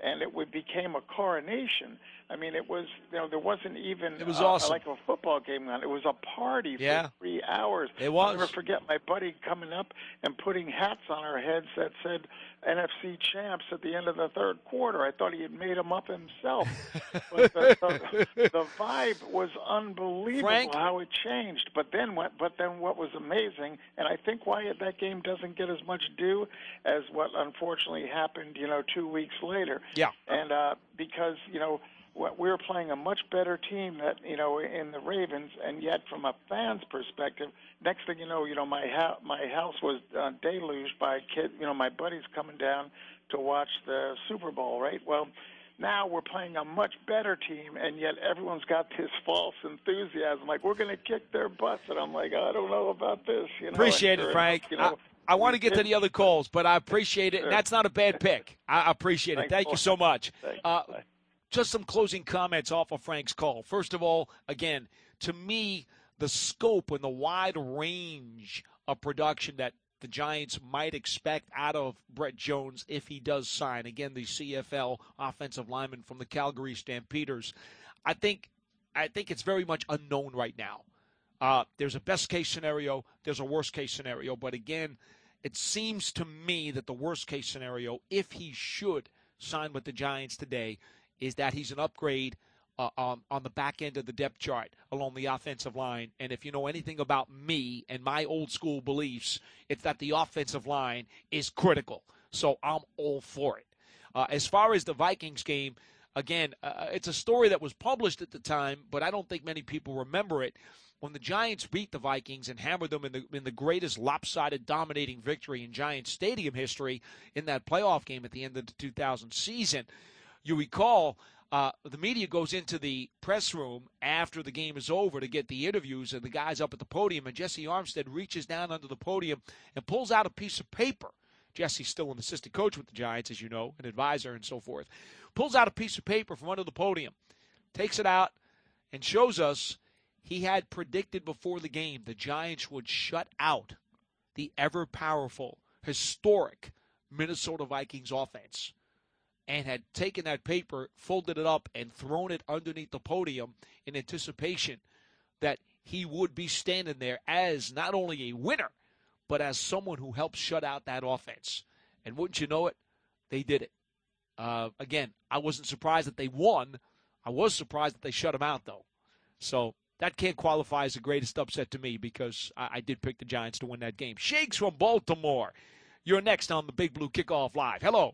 and it would became a coronation. I mean, it was, you know, there wasn't even it was uh, awesome. like a football game on. It was a party for yeah. three hours. It was. I'll never forget my buddy coming up and putting hats on our heads that said N F C champs at the end of the third quarter. I thought he had made them up himself. But the, the, the vibe was unbelievable. Frank? How it changed. But then, what, but then what was amazing, and I think why that game doesn't get as much due as what unfortunately happened, you know, two weeks later. Yeah. And uh, because, you know, we were playing a much better team that, you know, in the Ravens, and yet from a fan's perspective, next thing you know, you know, my ha- my house was uh, deluged by kids, you know, my buddies coming down to watch the Super Bowl, right? Well, now we're playing a much better team, and yet everyone's got this false enthusiasm, like we're going to kick their butts, and I'm like, I don't know about this. You know, appreciate it, sure Frank. enough, you know, I, I want to get to the other calls, but I appreciate it, Sure. and that's not a bad pick. I appreciate it. Thanks, Thank you Paul. so much. Thanks. Uh, Bye. Just some closing comments off of Frank's call. First of all, again, to me, the scope and the wide range of production that the Giants might expect out of Brett Jones if he does sign, again, the C F L offensive lineman from the Calgary Stampeders, I think I think it's very much unknown right now. Uh, there's a best-case scenario. There's a worst-case scenario. But, again, it seems to me that the worst-case scenario, if he should sign with the Giants today, is that he's an upgrade uh, on, on the back end of the depth chart along the offensive line. And if you know anything about me and my old school beliefs, it's that the offensive line is critical. So I'm all for it. Uh, as far as the Vikings game, again, uh, it's a story that was published at the time, but I don't think many people remember it. When the Giants beat the Vikings and hammered them in the in the greatest lopsided dominating victory in Giants Stadium history in that playoff game at the end of the two thousand season, you recall uh, the media goes into the press room after the game is over to get the interviews and the guys up at the podium, and Jesse Armstead reaches down under the podium and pulls out a piece of paper. Jesse's still an assistant coach with the Giants, as you know, an advisor and so forth. Pulls out a piece of paper from under the podium, takes it out, and shows us he had predicted before the game the Giants would shut out the ever-powerful, historic Minnesota Vikings offense, and had taken that paper, folded it up, and thrown it underneath the podium in anticipation that he would be standing there as not only a winner, but as someone who helped shut out that offense. And wouldn't you know it, they did it. Uh, again, I wasn't surprised that they won. I was surprised that they shut them out, though. So that can't qualify as the greatest upset to me because I, I did pick the Giants to win that game. Shakes from Baltimore. You're next on the Big Blue Kickoff Live. Hello.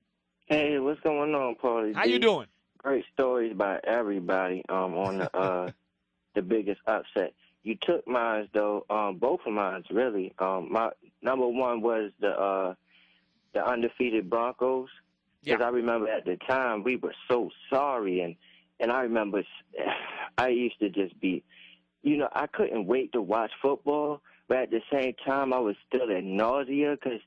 Hey, what's going on, Paulie? How you doing? Great stories by everybody um, on the uh, the biggest upset. You took mine, though, um, both of mine, really. Um, my number one was the uh, the undefeated Broncos. Because Yeah. I remember at the time we were so sorry, and, and I remember I used to just be, you know, I couldn't wait to watch football, but at the same time I was still at nausea because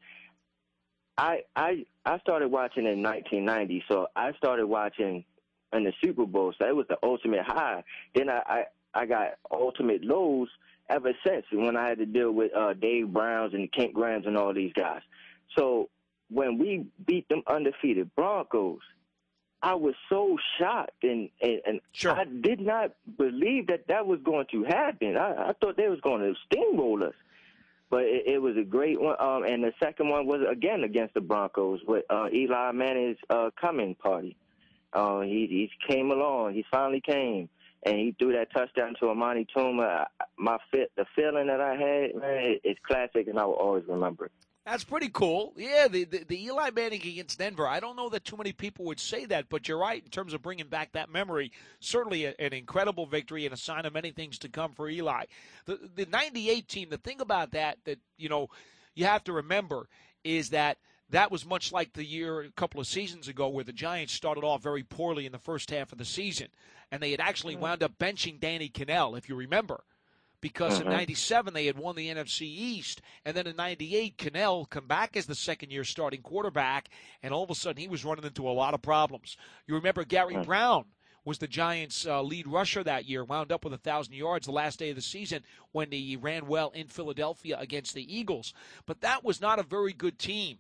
I, I, I started watching in nineteen ninety, so I started watching in the Super Bowl, so it was the ultimate high. Then I, I, I got ultimate lows ever since when I had to deal with uh, Dave Browns and Kent Grahams and all these guys. So when we beat them undefeated Broncos, I was so shocked, and, and, and Sure. I did not believe that that was going to happen. I, I thought they was going to steamroll us. But it, it was a great one. Um, and the second one was, again, against the Broncos with uh, Eli Manning's uh, coming party. Uh, he, he came along. He finally came, and he threw that touchdown to Amani Toomer. My fit, the feeling that I had, man, it's classic, and I will always remember it. That's pretty cool. Yeah, the, the the Eli Manning against Denver. I don't know that too many people would say that, but you're right in terms of bringing back that memory. Certainly a, an incredible victory and a sign of many things to come for Eli. The the ninety-eight team, the thing about that that, you know, you have to remember is that that was much like the year a couple of seasons ago where the Giants started off very poorly in the first half of the season, and they had actually wound up benching Danny Cannell, if you remember. Because in ninety-seven they had won the N F C East, and then in ninety-eight Cannell come back as the second-year starting quarterback, and all of a sudden he was running into a lot of problems. You remember Gary Brown was the Giants' uh, lead rusher that year, wound up with one thousand yards the last day of the season when he ran well in Philadelphia against the Eagles. But that was not a very good team.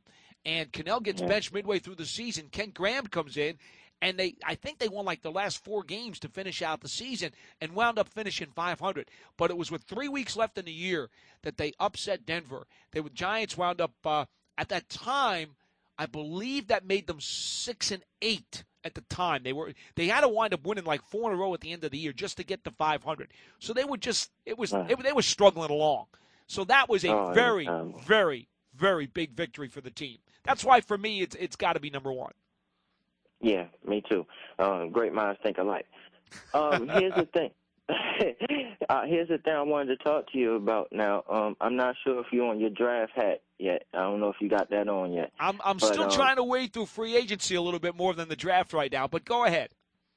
and Cannell gets Yeah. benched midway through the season. Ken Graham comes in, and they I think they won like the last four games to finish out the season and wound up finishing five hundred. But it was with three weeks left in the year that they upset Denver. They were Giants wound up uh, at that time. I believe that made them six and eight at the time. They were they had to wind up winning like four in a row at the end of the year just to get to five hundred. So they were just it was Wow. it, they were struggling along. So that was a Oh, very um, very very big victory for the team. That's why for me it's it's got to be number one. Yeah, me too. Um, great minds think alike. Um, here's the thing. uh, here's the thing I wanted to talk to you about now. Um, I'm not sure if you're on your draft hat yet. I don't know if you got that on yet. I'm I'm But, still um, trying to wade through free agency a little bit more than the draft right now, but go ahead.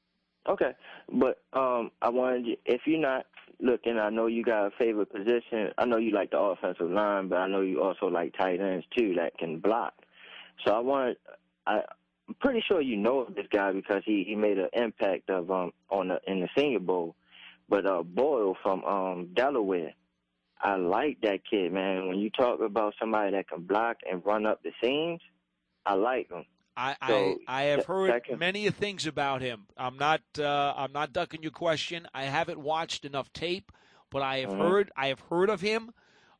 Okay, but um, I wanted you, if you're not looking, I know you got a favorite position. I know you like the offensive line, but I know you also like tight ends too that can block. So I wanted, I, I'm pretty sure you know of this guy because he, he made an impact of um on the in the Senior Bowl. But uh, Boyle from um Delaware, I like that kid, man. When you talk about somebody that can block and run up the seams, I like him. I, So, I I have that- heard that can- many things about him. I'm not uh, I'm not ducking your question. I haven't watched enough tape, but I have Mhm. heard I have heard of him.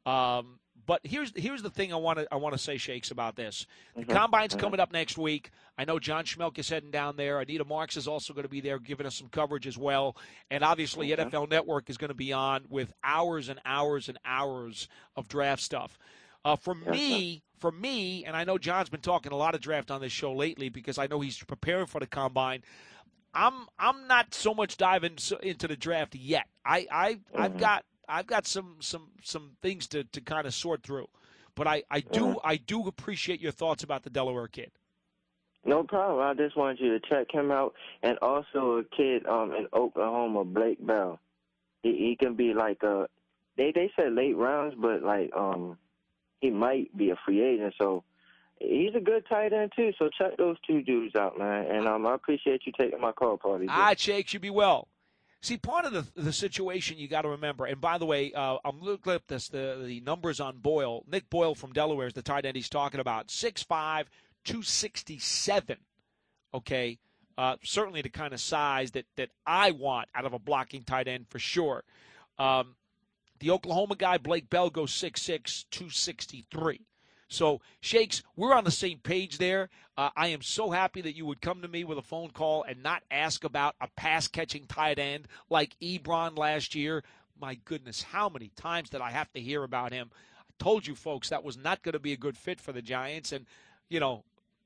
Um, but here's here's the thing I want to I want to say, Shakes, about this. The Mhm. combine's Mhm. coming up next week. I know John Schmelk is heading down there. Anita Marks is also going to be there, giving us some coverage as well. And obviously, Okay. N F L Network is going to be on with hours and hours and hours of draft stuff. Uh, for Yes, me, for me, and I know John's been talking a lot of draft on this show lately because I know he's preparing for the combine. I'm I'm not so much diving so- into the draft yet. I, I I've Mhm. got I've got some some some things to, to kind of sort through, but I, I do Mhm. I do appreciate your thoughts about the Delaware kid. No problem. I just wanted you to check him out, and also a kid um in Oklahoma, Blake Bell. He he can be like a they they said late rounds, but like um he might be a free agent. So he's a good tight end too. So check those two dudes out, man. And um I appreciate you taking my call, party. Ah, Shakes, you be well. See, part of the the situation you got to remember, and by the way, uh, I'm looking at this the the numbers on Boyle. Nick Boyle from Delaware is the tight end he's talking about. six five, two sixty-seven. Okay, uh, certainly the kind of size that that I want out of a blocking tight end for sure. Um, the Oklahoma guy Blake Bell goes six six, two sixty-three. So, Shakes, we're on the same page there. Uh, I am so happy that you would come to me with a phone call and not ask about a pass-catching tight end like Ebron last year. My goodness, how many times did I have to hear about him? I told you, folks, that was not going to be a good fit for the Giants. And, you know,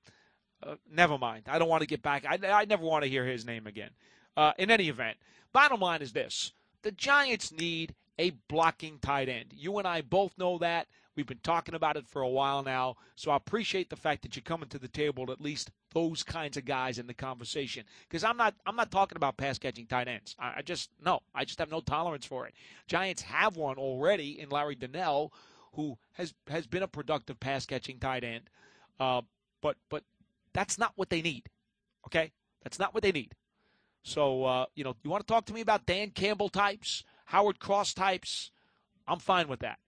uh, never mind. I don't want to get back. I, I never want to hear his name again. Uh, in any event, bottom line is this. The Giants need a blocking tight end. You and I both know that. We've been talking about it for a while now, so I appreciate the fact that you're coming to the table at least those kinds of guys in the conversation. Because I'm not, I'm not talking about pass catching tight ends. I, I just no, I just have no tolerance for it. Giants have one already in Larry Donnell, who has has been a productive pass catching tight end, uh, but but that's not what they need. Okay, that's not what they need. So uh, you know, you want to talk to me about Dan Campbell types, Howard Cross types? I'm fine with that.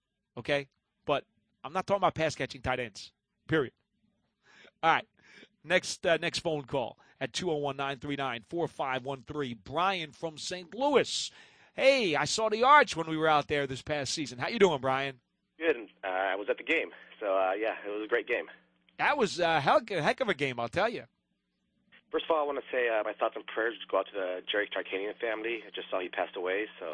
Okay? But I'm not talking about pass-catching tight ends, period. All right. Next uh, next phone call at two oh one, nine three nine, four five one three. Brian from Saint Louis. Hey, I saw the Arch when we were out there this past season. How you doing, Brian? Good. Uh, I was at the game. So, uh, yeah, it was a great game. That was a heck, a heck of a game, I'll tell you. First of all, I want to say uh, my thoughts and prayers go out to the Jerry Tarkanian family. I just saw he passed away. So.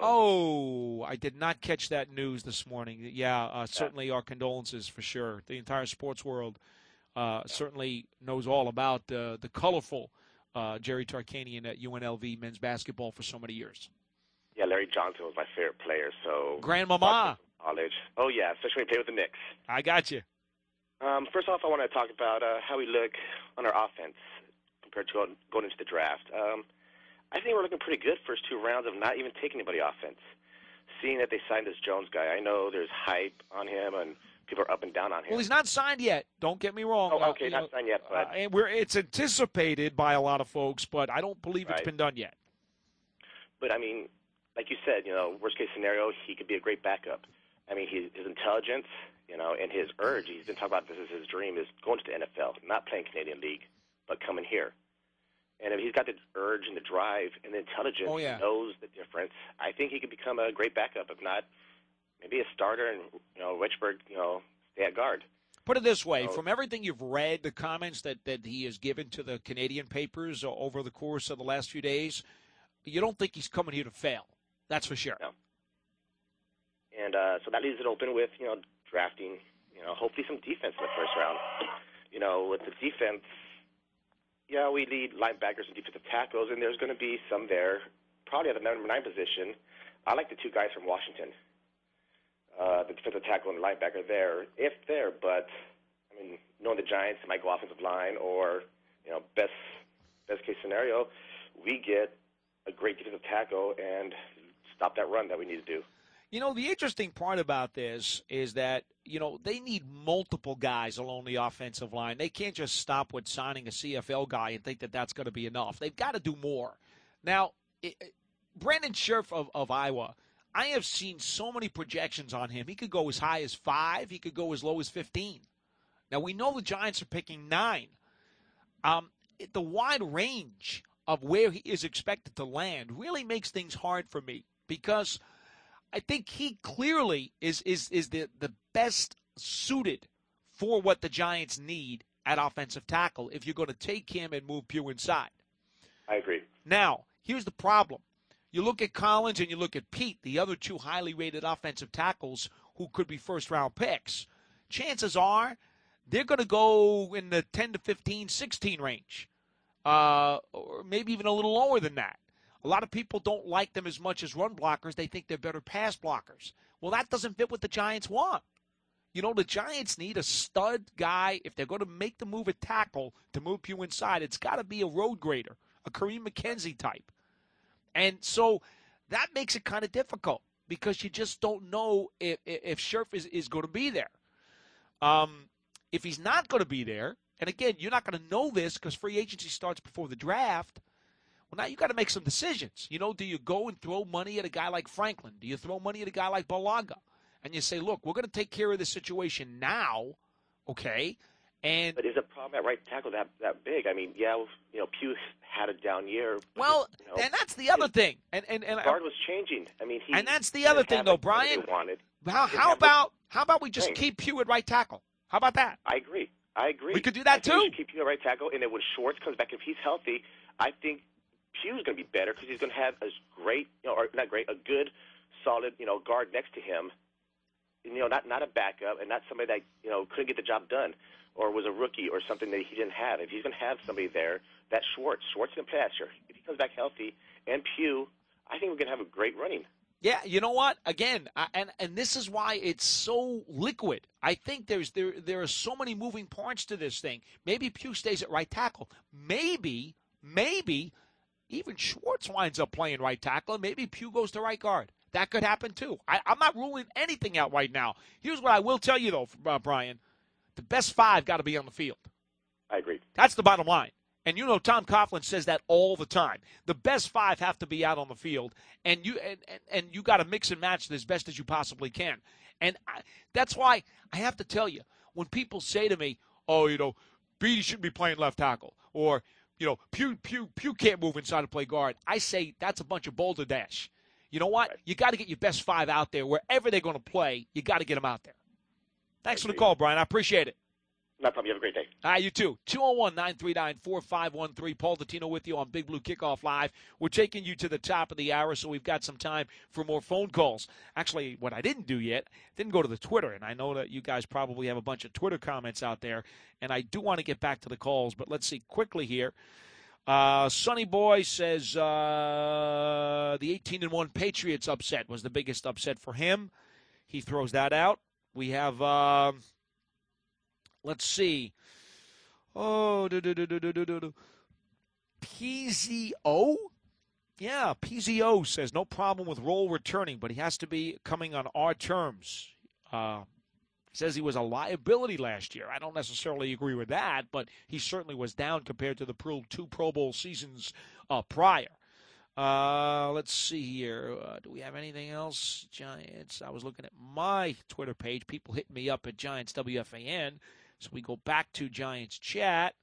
Oh, I did not catch that news this morning. Yeah, uh, certainly our condolences for sure. The entire sports world uh, certainly knows all about uh, the colorful uh, Jerry Tarkanian at U N L V men's basketball for so many years. Yeah, Larry Johnson was my favorite player. So. Grandmama. College. Oh, yeah, especially when he played with the Knicks. I got you. Um, first off, I want to talk about uh, how we look on our offense compared to going, going into the draft. Um, I think we're looking pretty good first two rounds of not even taking anybody offense. Seeing that they signed this Jones guy, I know there's hype on him and people are up and down on him. Well, he's not signed yet. Don't get me wrong. Oh, okay, uh, not know, signed yet, but uh, and we're it's anticipated by a lot of folks, but I don't believe it's Right. been done yet. But I mean, like you said, you know, worst case scenario, he could be a great backup. I mean, his, his intelligence, you know, and his urge. He's been talking about this is his dream, is going to the N F L, not playing Canadian League, but coming here. And if he's got the urge and the drive and the intelligence, oh, yeah. he knows the difference. I think he could become a great backup. If not, maybe a starter, and you know, Richburg, you know, stay at guard. Put it this way, So, from everything you've read, the comments that, that he has given to the Canadian papers over the course of the last few days, you don't think he's coming here to fail. That's for sure. No. And uh, so that leaves it open with, you know, drafting, you know, hopefully some defense in the first round. You know, with the defense, yeah, we need linebackers and defensive tackles, and there's going to be some there, probably at the number nine position. I like the two guys from Washington, uh, the defensive tackle and the linebacker there, if there. But, I mean, knowing the Giants, it might go offensive line, or, you know, best best case scenario, we get a great defensive tackle and stop that run that we need to do. You know, the interesting part about this is that, you know, they need multiple guys along the offensive line. They can't just stop with signing a C F L guy and think that that's going to be enough. They've got to do more. Now, it, it, Brandon Scherff of, of Iowa, I have seen so many projections on him. He could go as high as five. He could go as low as fifteen. Now, we know the Giants are picking nine. Um, it, the wide range of where he is expected to land really makes things hard for me, because I think he clearly is is is the, the best suited for what the Giants need at offensive tackle if you're going to take him and move Pugh inside. I agree. Now, here's the problem. You look at Collins and you look at Pete, the other two highly rated offensive tackles who could be first-round picks. Chances are they're going to go in the ten to fifteen, sixteen range, uh, or maybe even a little lower than that. A lot of people don't like them as much as run blockers. They think they're better pass blockers. Well, that doesn't fit what the Giants want. You know, the Giants need a stud guy. If they're going to make the move at tackle to move Pugh inside, it's got to be a road grader, a Kareem McKenzie type. And so that makes it kind of difficult, because you just don't know if, if Scherff is, is going to be there. Um, if he's not going to be there, and again, you're not going to know this because free agency starts before the draft, well, now you got to make some decisions. You know, do you go and throw money at a guy like Franklin? Do you throw money at a guy like Balaga? And you say, look, we're going to take care of this situation now, okay? And but is the problem at right tackle that that big? I mean, yeah, you know, Pugh had a down year. Well, his, you know, and that's the other thing. And and and guard was changing. I mean, he and that's the other thing, though, Brian. Wanted. How how about how about we just thing. keep Pugh at right tackle? How about that? I agree. I agree. We could do that I too. Think we should keep Pugh at right tackle, and then when Schwartz comes back, if he's healthy, I think Pugh's going to be better because he's going to have a great, you know, or not great, a good, solid, you know, guard next to him. You know, not not a backup and not somebody that, you know, couldn't get the job done or was a rookie or something that he didn't have. If he's going to have somebody there, that's Schwartz. Schwartz can play last year. If he comes back healthy, and Pugh, I think we're going to have a great running. Yeah, you know what? Again, uh, and and this is why it's so liquid. I think there's there there are so many moving parts to this thing. Maybe Pugh stays at right tackle. Maybe, maybe even Schwartz winds up playing right tackle, and maybe Pugh goes to right guard. That could happen, too. I, I'm not ruling anything out right now. Here's what I will tell you, though, uh, Brian. The best five got to be on the field. I agree. That's the bottom line. And, you know, Tom Coughlin says that all the time. The best five have to be out on the field, and you and, and, and you got to mix and match it as best as you possibly can. And I, that's why I have to tell you, when people say to me, oh, you know, Beatty shouldn't be playing left tackle, or, you know, Pugh, Pugh, Pugh can't move inside to play guard, I say that's a bunch of boulder dash. You know what? You got to get your best five out there. Wherever they're going to play, you got to get them out there. Thanks for the call, Brian. I appreciate it. No problem. You have a great day. All right, you too. two oh one, nine three nine, four five one three. Paul Dottino with you on Big Blue Kickoff Live. We're taking you to the top of the hour, so we've got some time for more phone calls. Actually, what I didn't do yet, didn't go to the Twitter, and I know that you guys probably have a bunch of Twitter comments out there, and I do want to get back to the calls, but let's see quickly here. Uh, Sonny Boy says uh, the eighteen and one Patriots upset was the biggest upset for him. He throws that out. We have, uh, let's see. Oh, do, do, do, do, do, do, do. P Z O? Yeah, P Z O says no problem with Roll returning, but he has to be coming on our terms. Uh Says he was a liability last year. I don't necessarily agree with that, but he certainly was down compared to the two Pro Bowl seasons uh, prior. Uh, let's see here. Uh, do we have anything else? Giants. I was looking at my Twitter page. People hit me up at Giants W F A N. So we go back to Giants chat.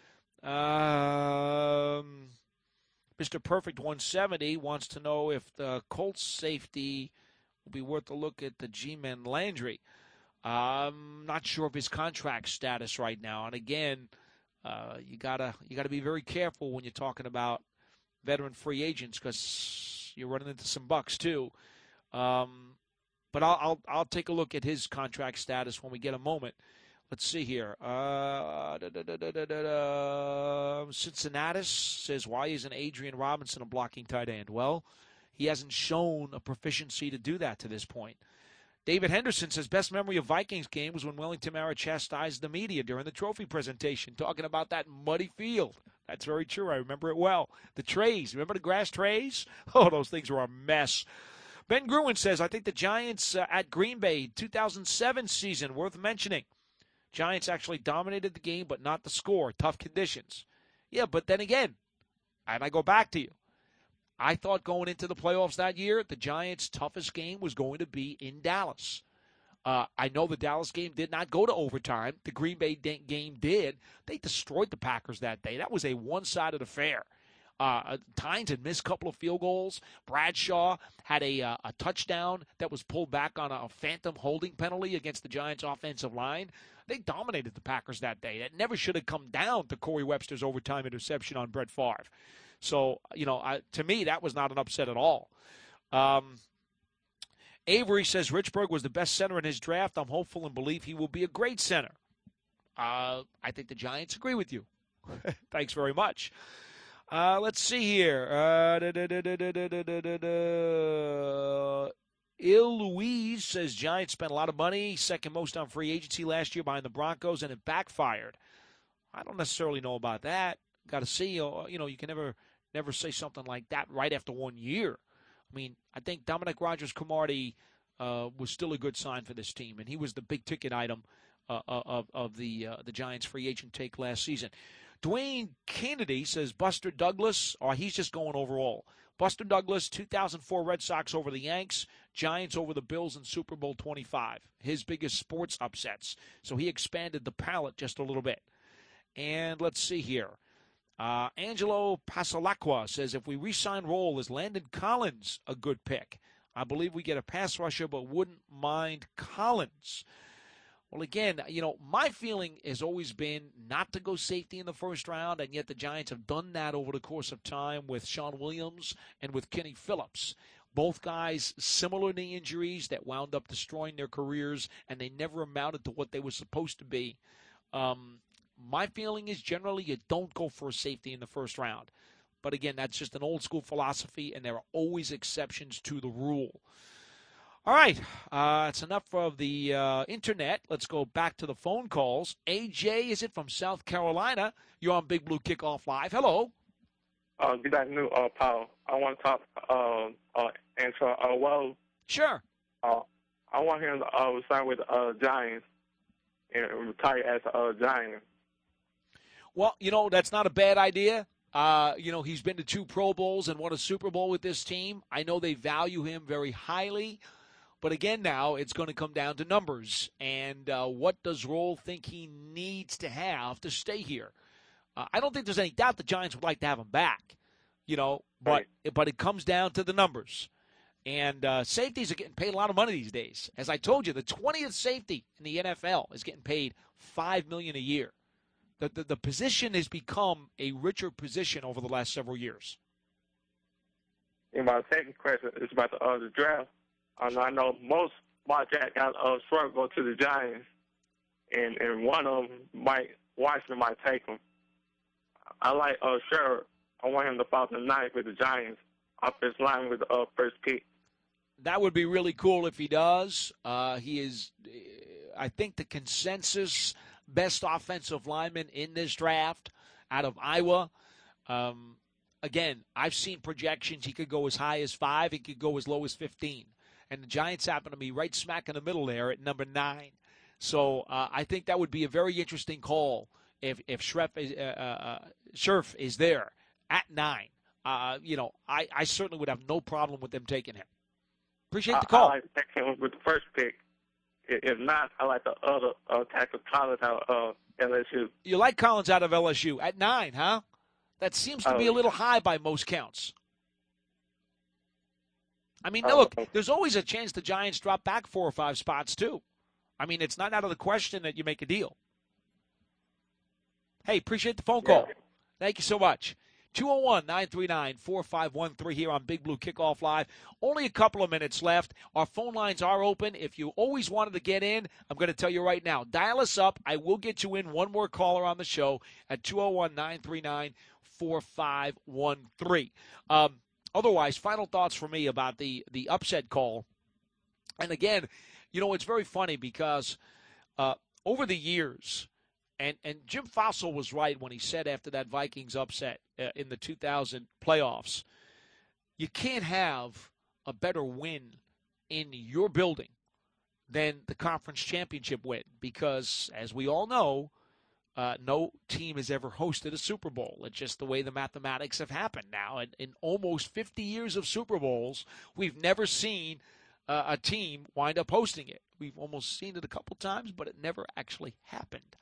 Um, Mister Perfect one seventy wants to know if the Colts safety will be worth a look at the G-Men Landry. I'm not sure of his contract status right now. And again, uh, you gotta you gotta be very careful when you're talking about veteran free agents because you're running into some bucks too. Um, but I'll, I'll I'll take a look at his contract status when we get a moment. Let's see here. Uh, da, da, da, da, da, da. Cincinnatus says, why isn't Adrian Robinson a blocking tight end? Well, he hasn't shown a proficiency to do that to this point. David Henderson says, best memory of Vikings game was when Wellington Mara chastised the media during the trophy presentation, talking about that muddy field. That's very true. I remember it well. The trays. Remember the grass trays? Oh, those things were a mess. Ben Gruen says, I think the Giants uh, at Green Bay two thousand seven season, worth mentioning. Giants actually dominated the game, but not the score. Tough conditions. Yeah, but then again, and I go back to you, I thought going into the playoffs that year, the Giants' toughest game was going to be in Dallas. Uh, I know the Dallas game did not go to overtime. The Green Bay game did. They destroyed the Packers that day. That was a one-sided affair. Uh, Tynes had missed a couple of field goals. Bradshaw had a, uh, a touchdown that was pulled back on a phantom holding penalty against the Giants' offensive line. They dominated the Packers that day. That never should have come down to Corey Webster's overtime interception on Brett Favre. So, you know, I, to me, that was not an upset at all. Um, Avery says Richburg was the best center in his draft. I'm hopeful and believe he will be a great center. Uh, I think the Giants agree with you. Thanks very much. Uh, let's see here. Uh, da, da, da, da, da, da, da, da, da. Il Louise says Giants spent a lot of money, second most on free agency last year behind the Broncos, and it backfired. I don't necessarily know about that. Got to see. You know, you can never never say something like that right after one year. I mean, I think Dominic Rodgers-Cromartie uh, was still a good sign for this team, and he was the big-ticket item uh, of of the uh, the Giants free agent take last season. Dwayne Kennedy says Buster Douglas, or he's just going overall. Buster Douglas, two thousand four Red Sox over the Yanks, Giants over the Bills in Super Bowl twenty-five. His biggest sports upsets. So he expanded the palette just a little bit. And let's see here. Uh, Angelo Pasalacqua says, if we re-sign Roll, is Landon Collins a good pick? I believe we get a pass rusher, but wouldn't mind Collins. Well, again, you know, my feeling has always been not to go safety in the first round, and yet the Giants have done that over the course of time with Sean Williams and with Kenny Phillips. Both guys, similar knee injuries that wound up destroying their careers, and they never amounted to what they were supposed to be. Um, my feeling is generally you don't go for a safety in the first round. But again, that's just an old-school philosophy, and there are always exceptions to the rule. All right, uh, it's enough of the uh, internet. Let's go back to the phone calls. A J, is it from South Carolina? You're on Big Blue Kickoff Live. Hello. Uh, good afternoon, uh, Paul. I want to talk uh, uh, answer uh, well. Sure. Uh, I want him to uh, sign with uh, Giants and retire as a uh, Giant. Well, you know, that's not a bad idea. Uh, you know, he's been to two Pro Bowls and won a Super Bowl with this team. I know they value him very highly. But again, now it's going to come down to numbers. And uh, what does Roll think he needs to have to stay here? Uh, I don't think there's any doubt the Giants would like to have him back, you know, but right. but it comes down to the numbers. And uh, safeties are getting paid a lot of money these days. As I told you, the twentieth safety in the N F L is getting paid five million dollars a year. The, the, the position has become a richer position over the last several years. And my second question is about the, uh, the draft. Um, I know most mock draft got uh, struggle go to the Giants, and, and one of them might Washington might take him. I like uh, Sherrod. I want him to fall to ninth with the Giants, offensive line with the uh, first pick. That would be really cool if he does. Uh, he is, I think, the consensus best offensive lineman in this draft out of Iowa. Um, again, I've seen projections. He could go as high as five. He could go as low as fifteen. And the Giants happen to be right smack in the middle there at number nine. So uh, I think that would be a very interesting call if if Scherf is, uh, uh, Scherf is there at nine. uh, you know, I, I certainly would have no problem with them taking him. Appreciate I, the call. I like to take him with the first pick. If not, I like the other uh, tackle Collins out of uh, L S U. You like Collins out of L S U at nine, huh? That seems to be a Oh. little high by most counts. I mean, Oh. look, there's always a chance the Giants drop back four or five spots, too. I mean, it's not out of the question that you make a deal. Hey, appreciate the phone call. Yeah. Thank you so much. two oh one, nine three nine, four five one three here on Big Blue Kickoff Live. Only a couple of minutes left. Our phone lines are open. If you always wanted to get in, I'm going to tell you right now, dial us up. I will get you in. One more caller on the show at two oh one, nine three nine, four five one three. Um, otherwise, final thoughts for me about the, the upset call. And again, you know, it's very funny because uh, over the years, And and Jim Fossil was right when he said after that Vikings upset uh, in the two thousand playoffs, you can't have a better win in your building than the conference championship win because, as we all know, uh, no team has ever hosted a Super Bowl. It's just the way the mathematics have happened now. In, in almost fifty years of Super Bowls, we've never seen uh, a team wind up hosting it. We've almost seen it a couple times, but it never actually happened.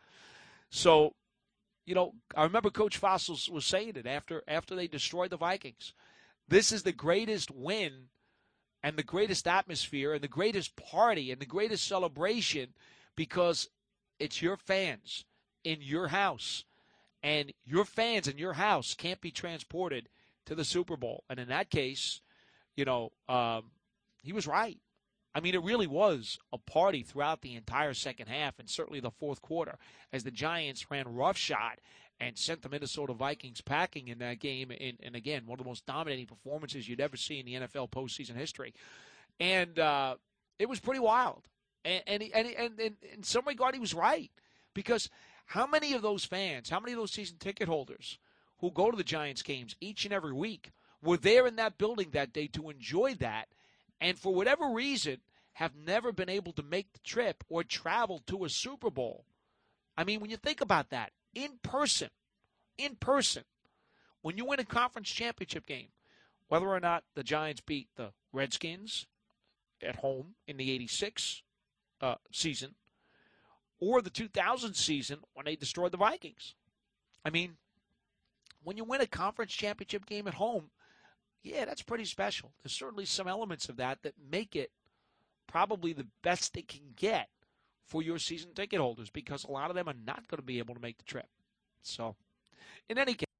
So, you know, I remember Coach Fossils was saying it after after they destroyed the Vikings. This is the greatest win and the greatest atmosphere and the greatest party and the greatest celebration because it's your fans in your house. And your fans in your house can't be transported to the Super Bowl. And in that case, you know, um, he was right. I mean, it really was a party throughout the entire second half and certainly the fourth quarter as the Giants ran roughshod and sent the Minnesota Vikings packing in that game. And, and again, one of the most dominating performances you'd ever see in the N F L postseason history. And uh, it was pretty wild. And, and, and, and, and in some regard, he was right. Because how many of those fans, how many of those season ticket holders who go to the Giants games each and every week were there in that building that day to enjoy that? And for whatever reason, have never been able to make the trip or travel to a Super Bowl. I mean, when you think about that, in person, in person, when you win a conference championship game, whether or not the Giants beat the Redskins at home in the eighty-six uh, season, or the two thousand season when they destroyed the Vikings. I mean, when you win a conference championship game at home, yeah, that's pretty special. There's certainly some elements of that that make it probably the best they can get for your season ticket holders because a lot of them are not going to be able to make the trip. So, in any case,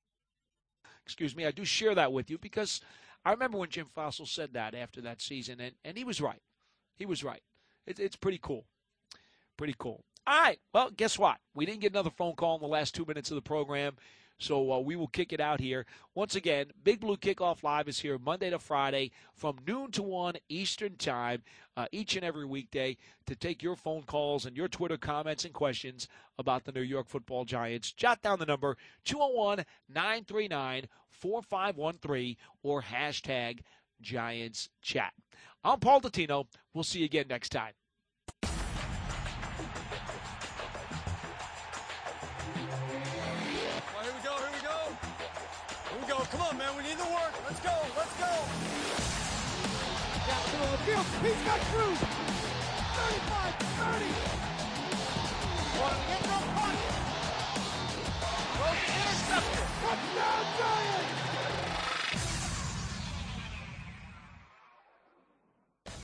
excuse me, I do share that with you because I remember when Jim Fossil said that after that season, and, and he was right. He was right. It, it's pretty cool. Pretty cool. All right. Well, guess what? We didn't get another phone call in the last two minutes of the program. So uh, we will kick it out here. Once again, Big Blue Kickoff Live is here Monday to Friday from noon to one Eastern Time uh, each and every weekday to take your phone calls and your Twitter comments and questions about the New York Football Giants. Jot down the number two oh one, nine three nine, four five one three or hashtag Giants Chat. I'm Paul Dottino. We'll see you again next time. Come on, man. We need the work. Let's go. Let's go. Down the middle of the field. He's got Cruz. thirty-five, thirty. One, get no punt. Throws intercepted. Touchdown, Giants.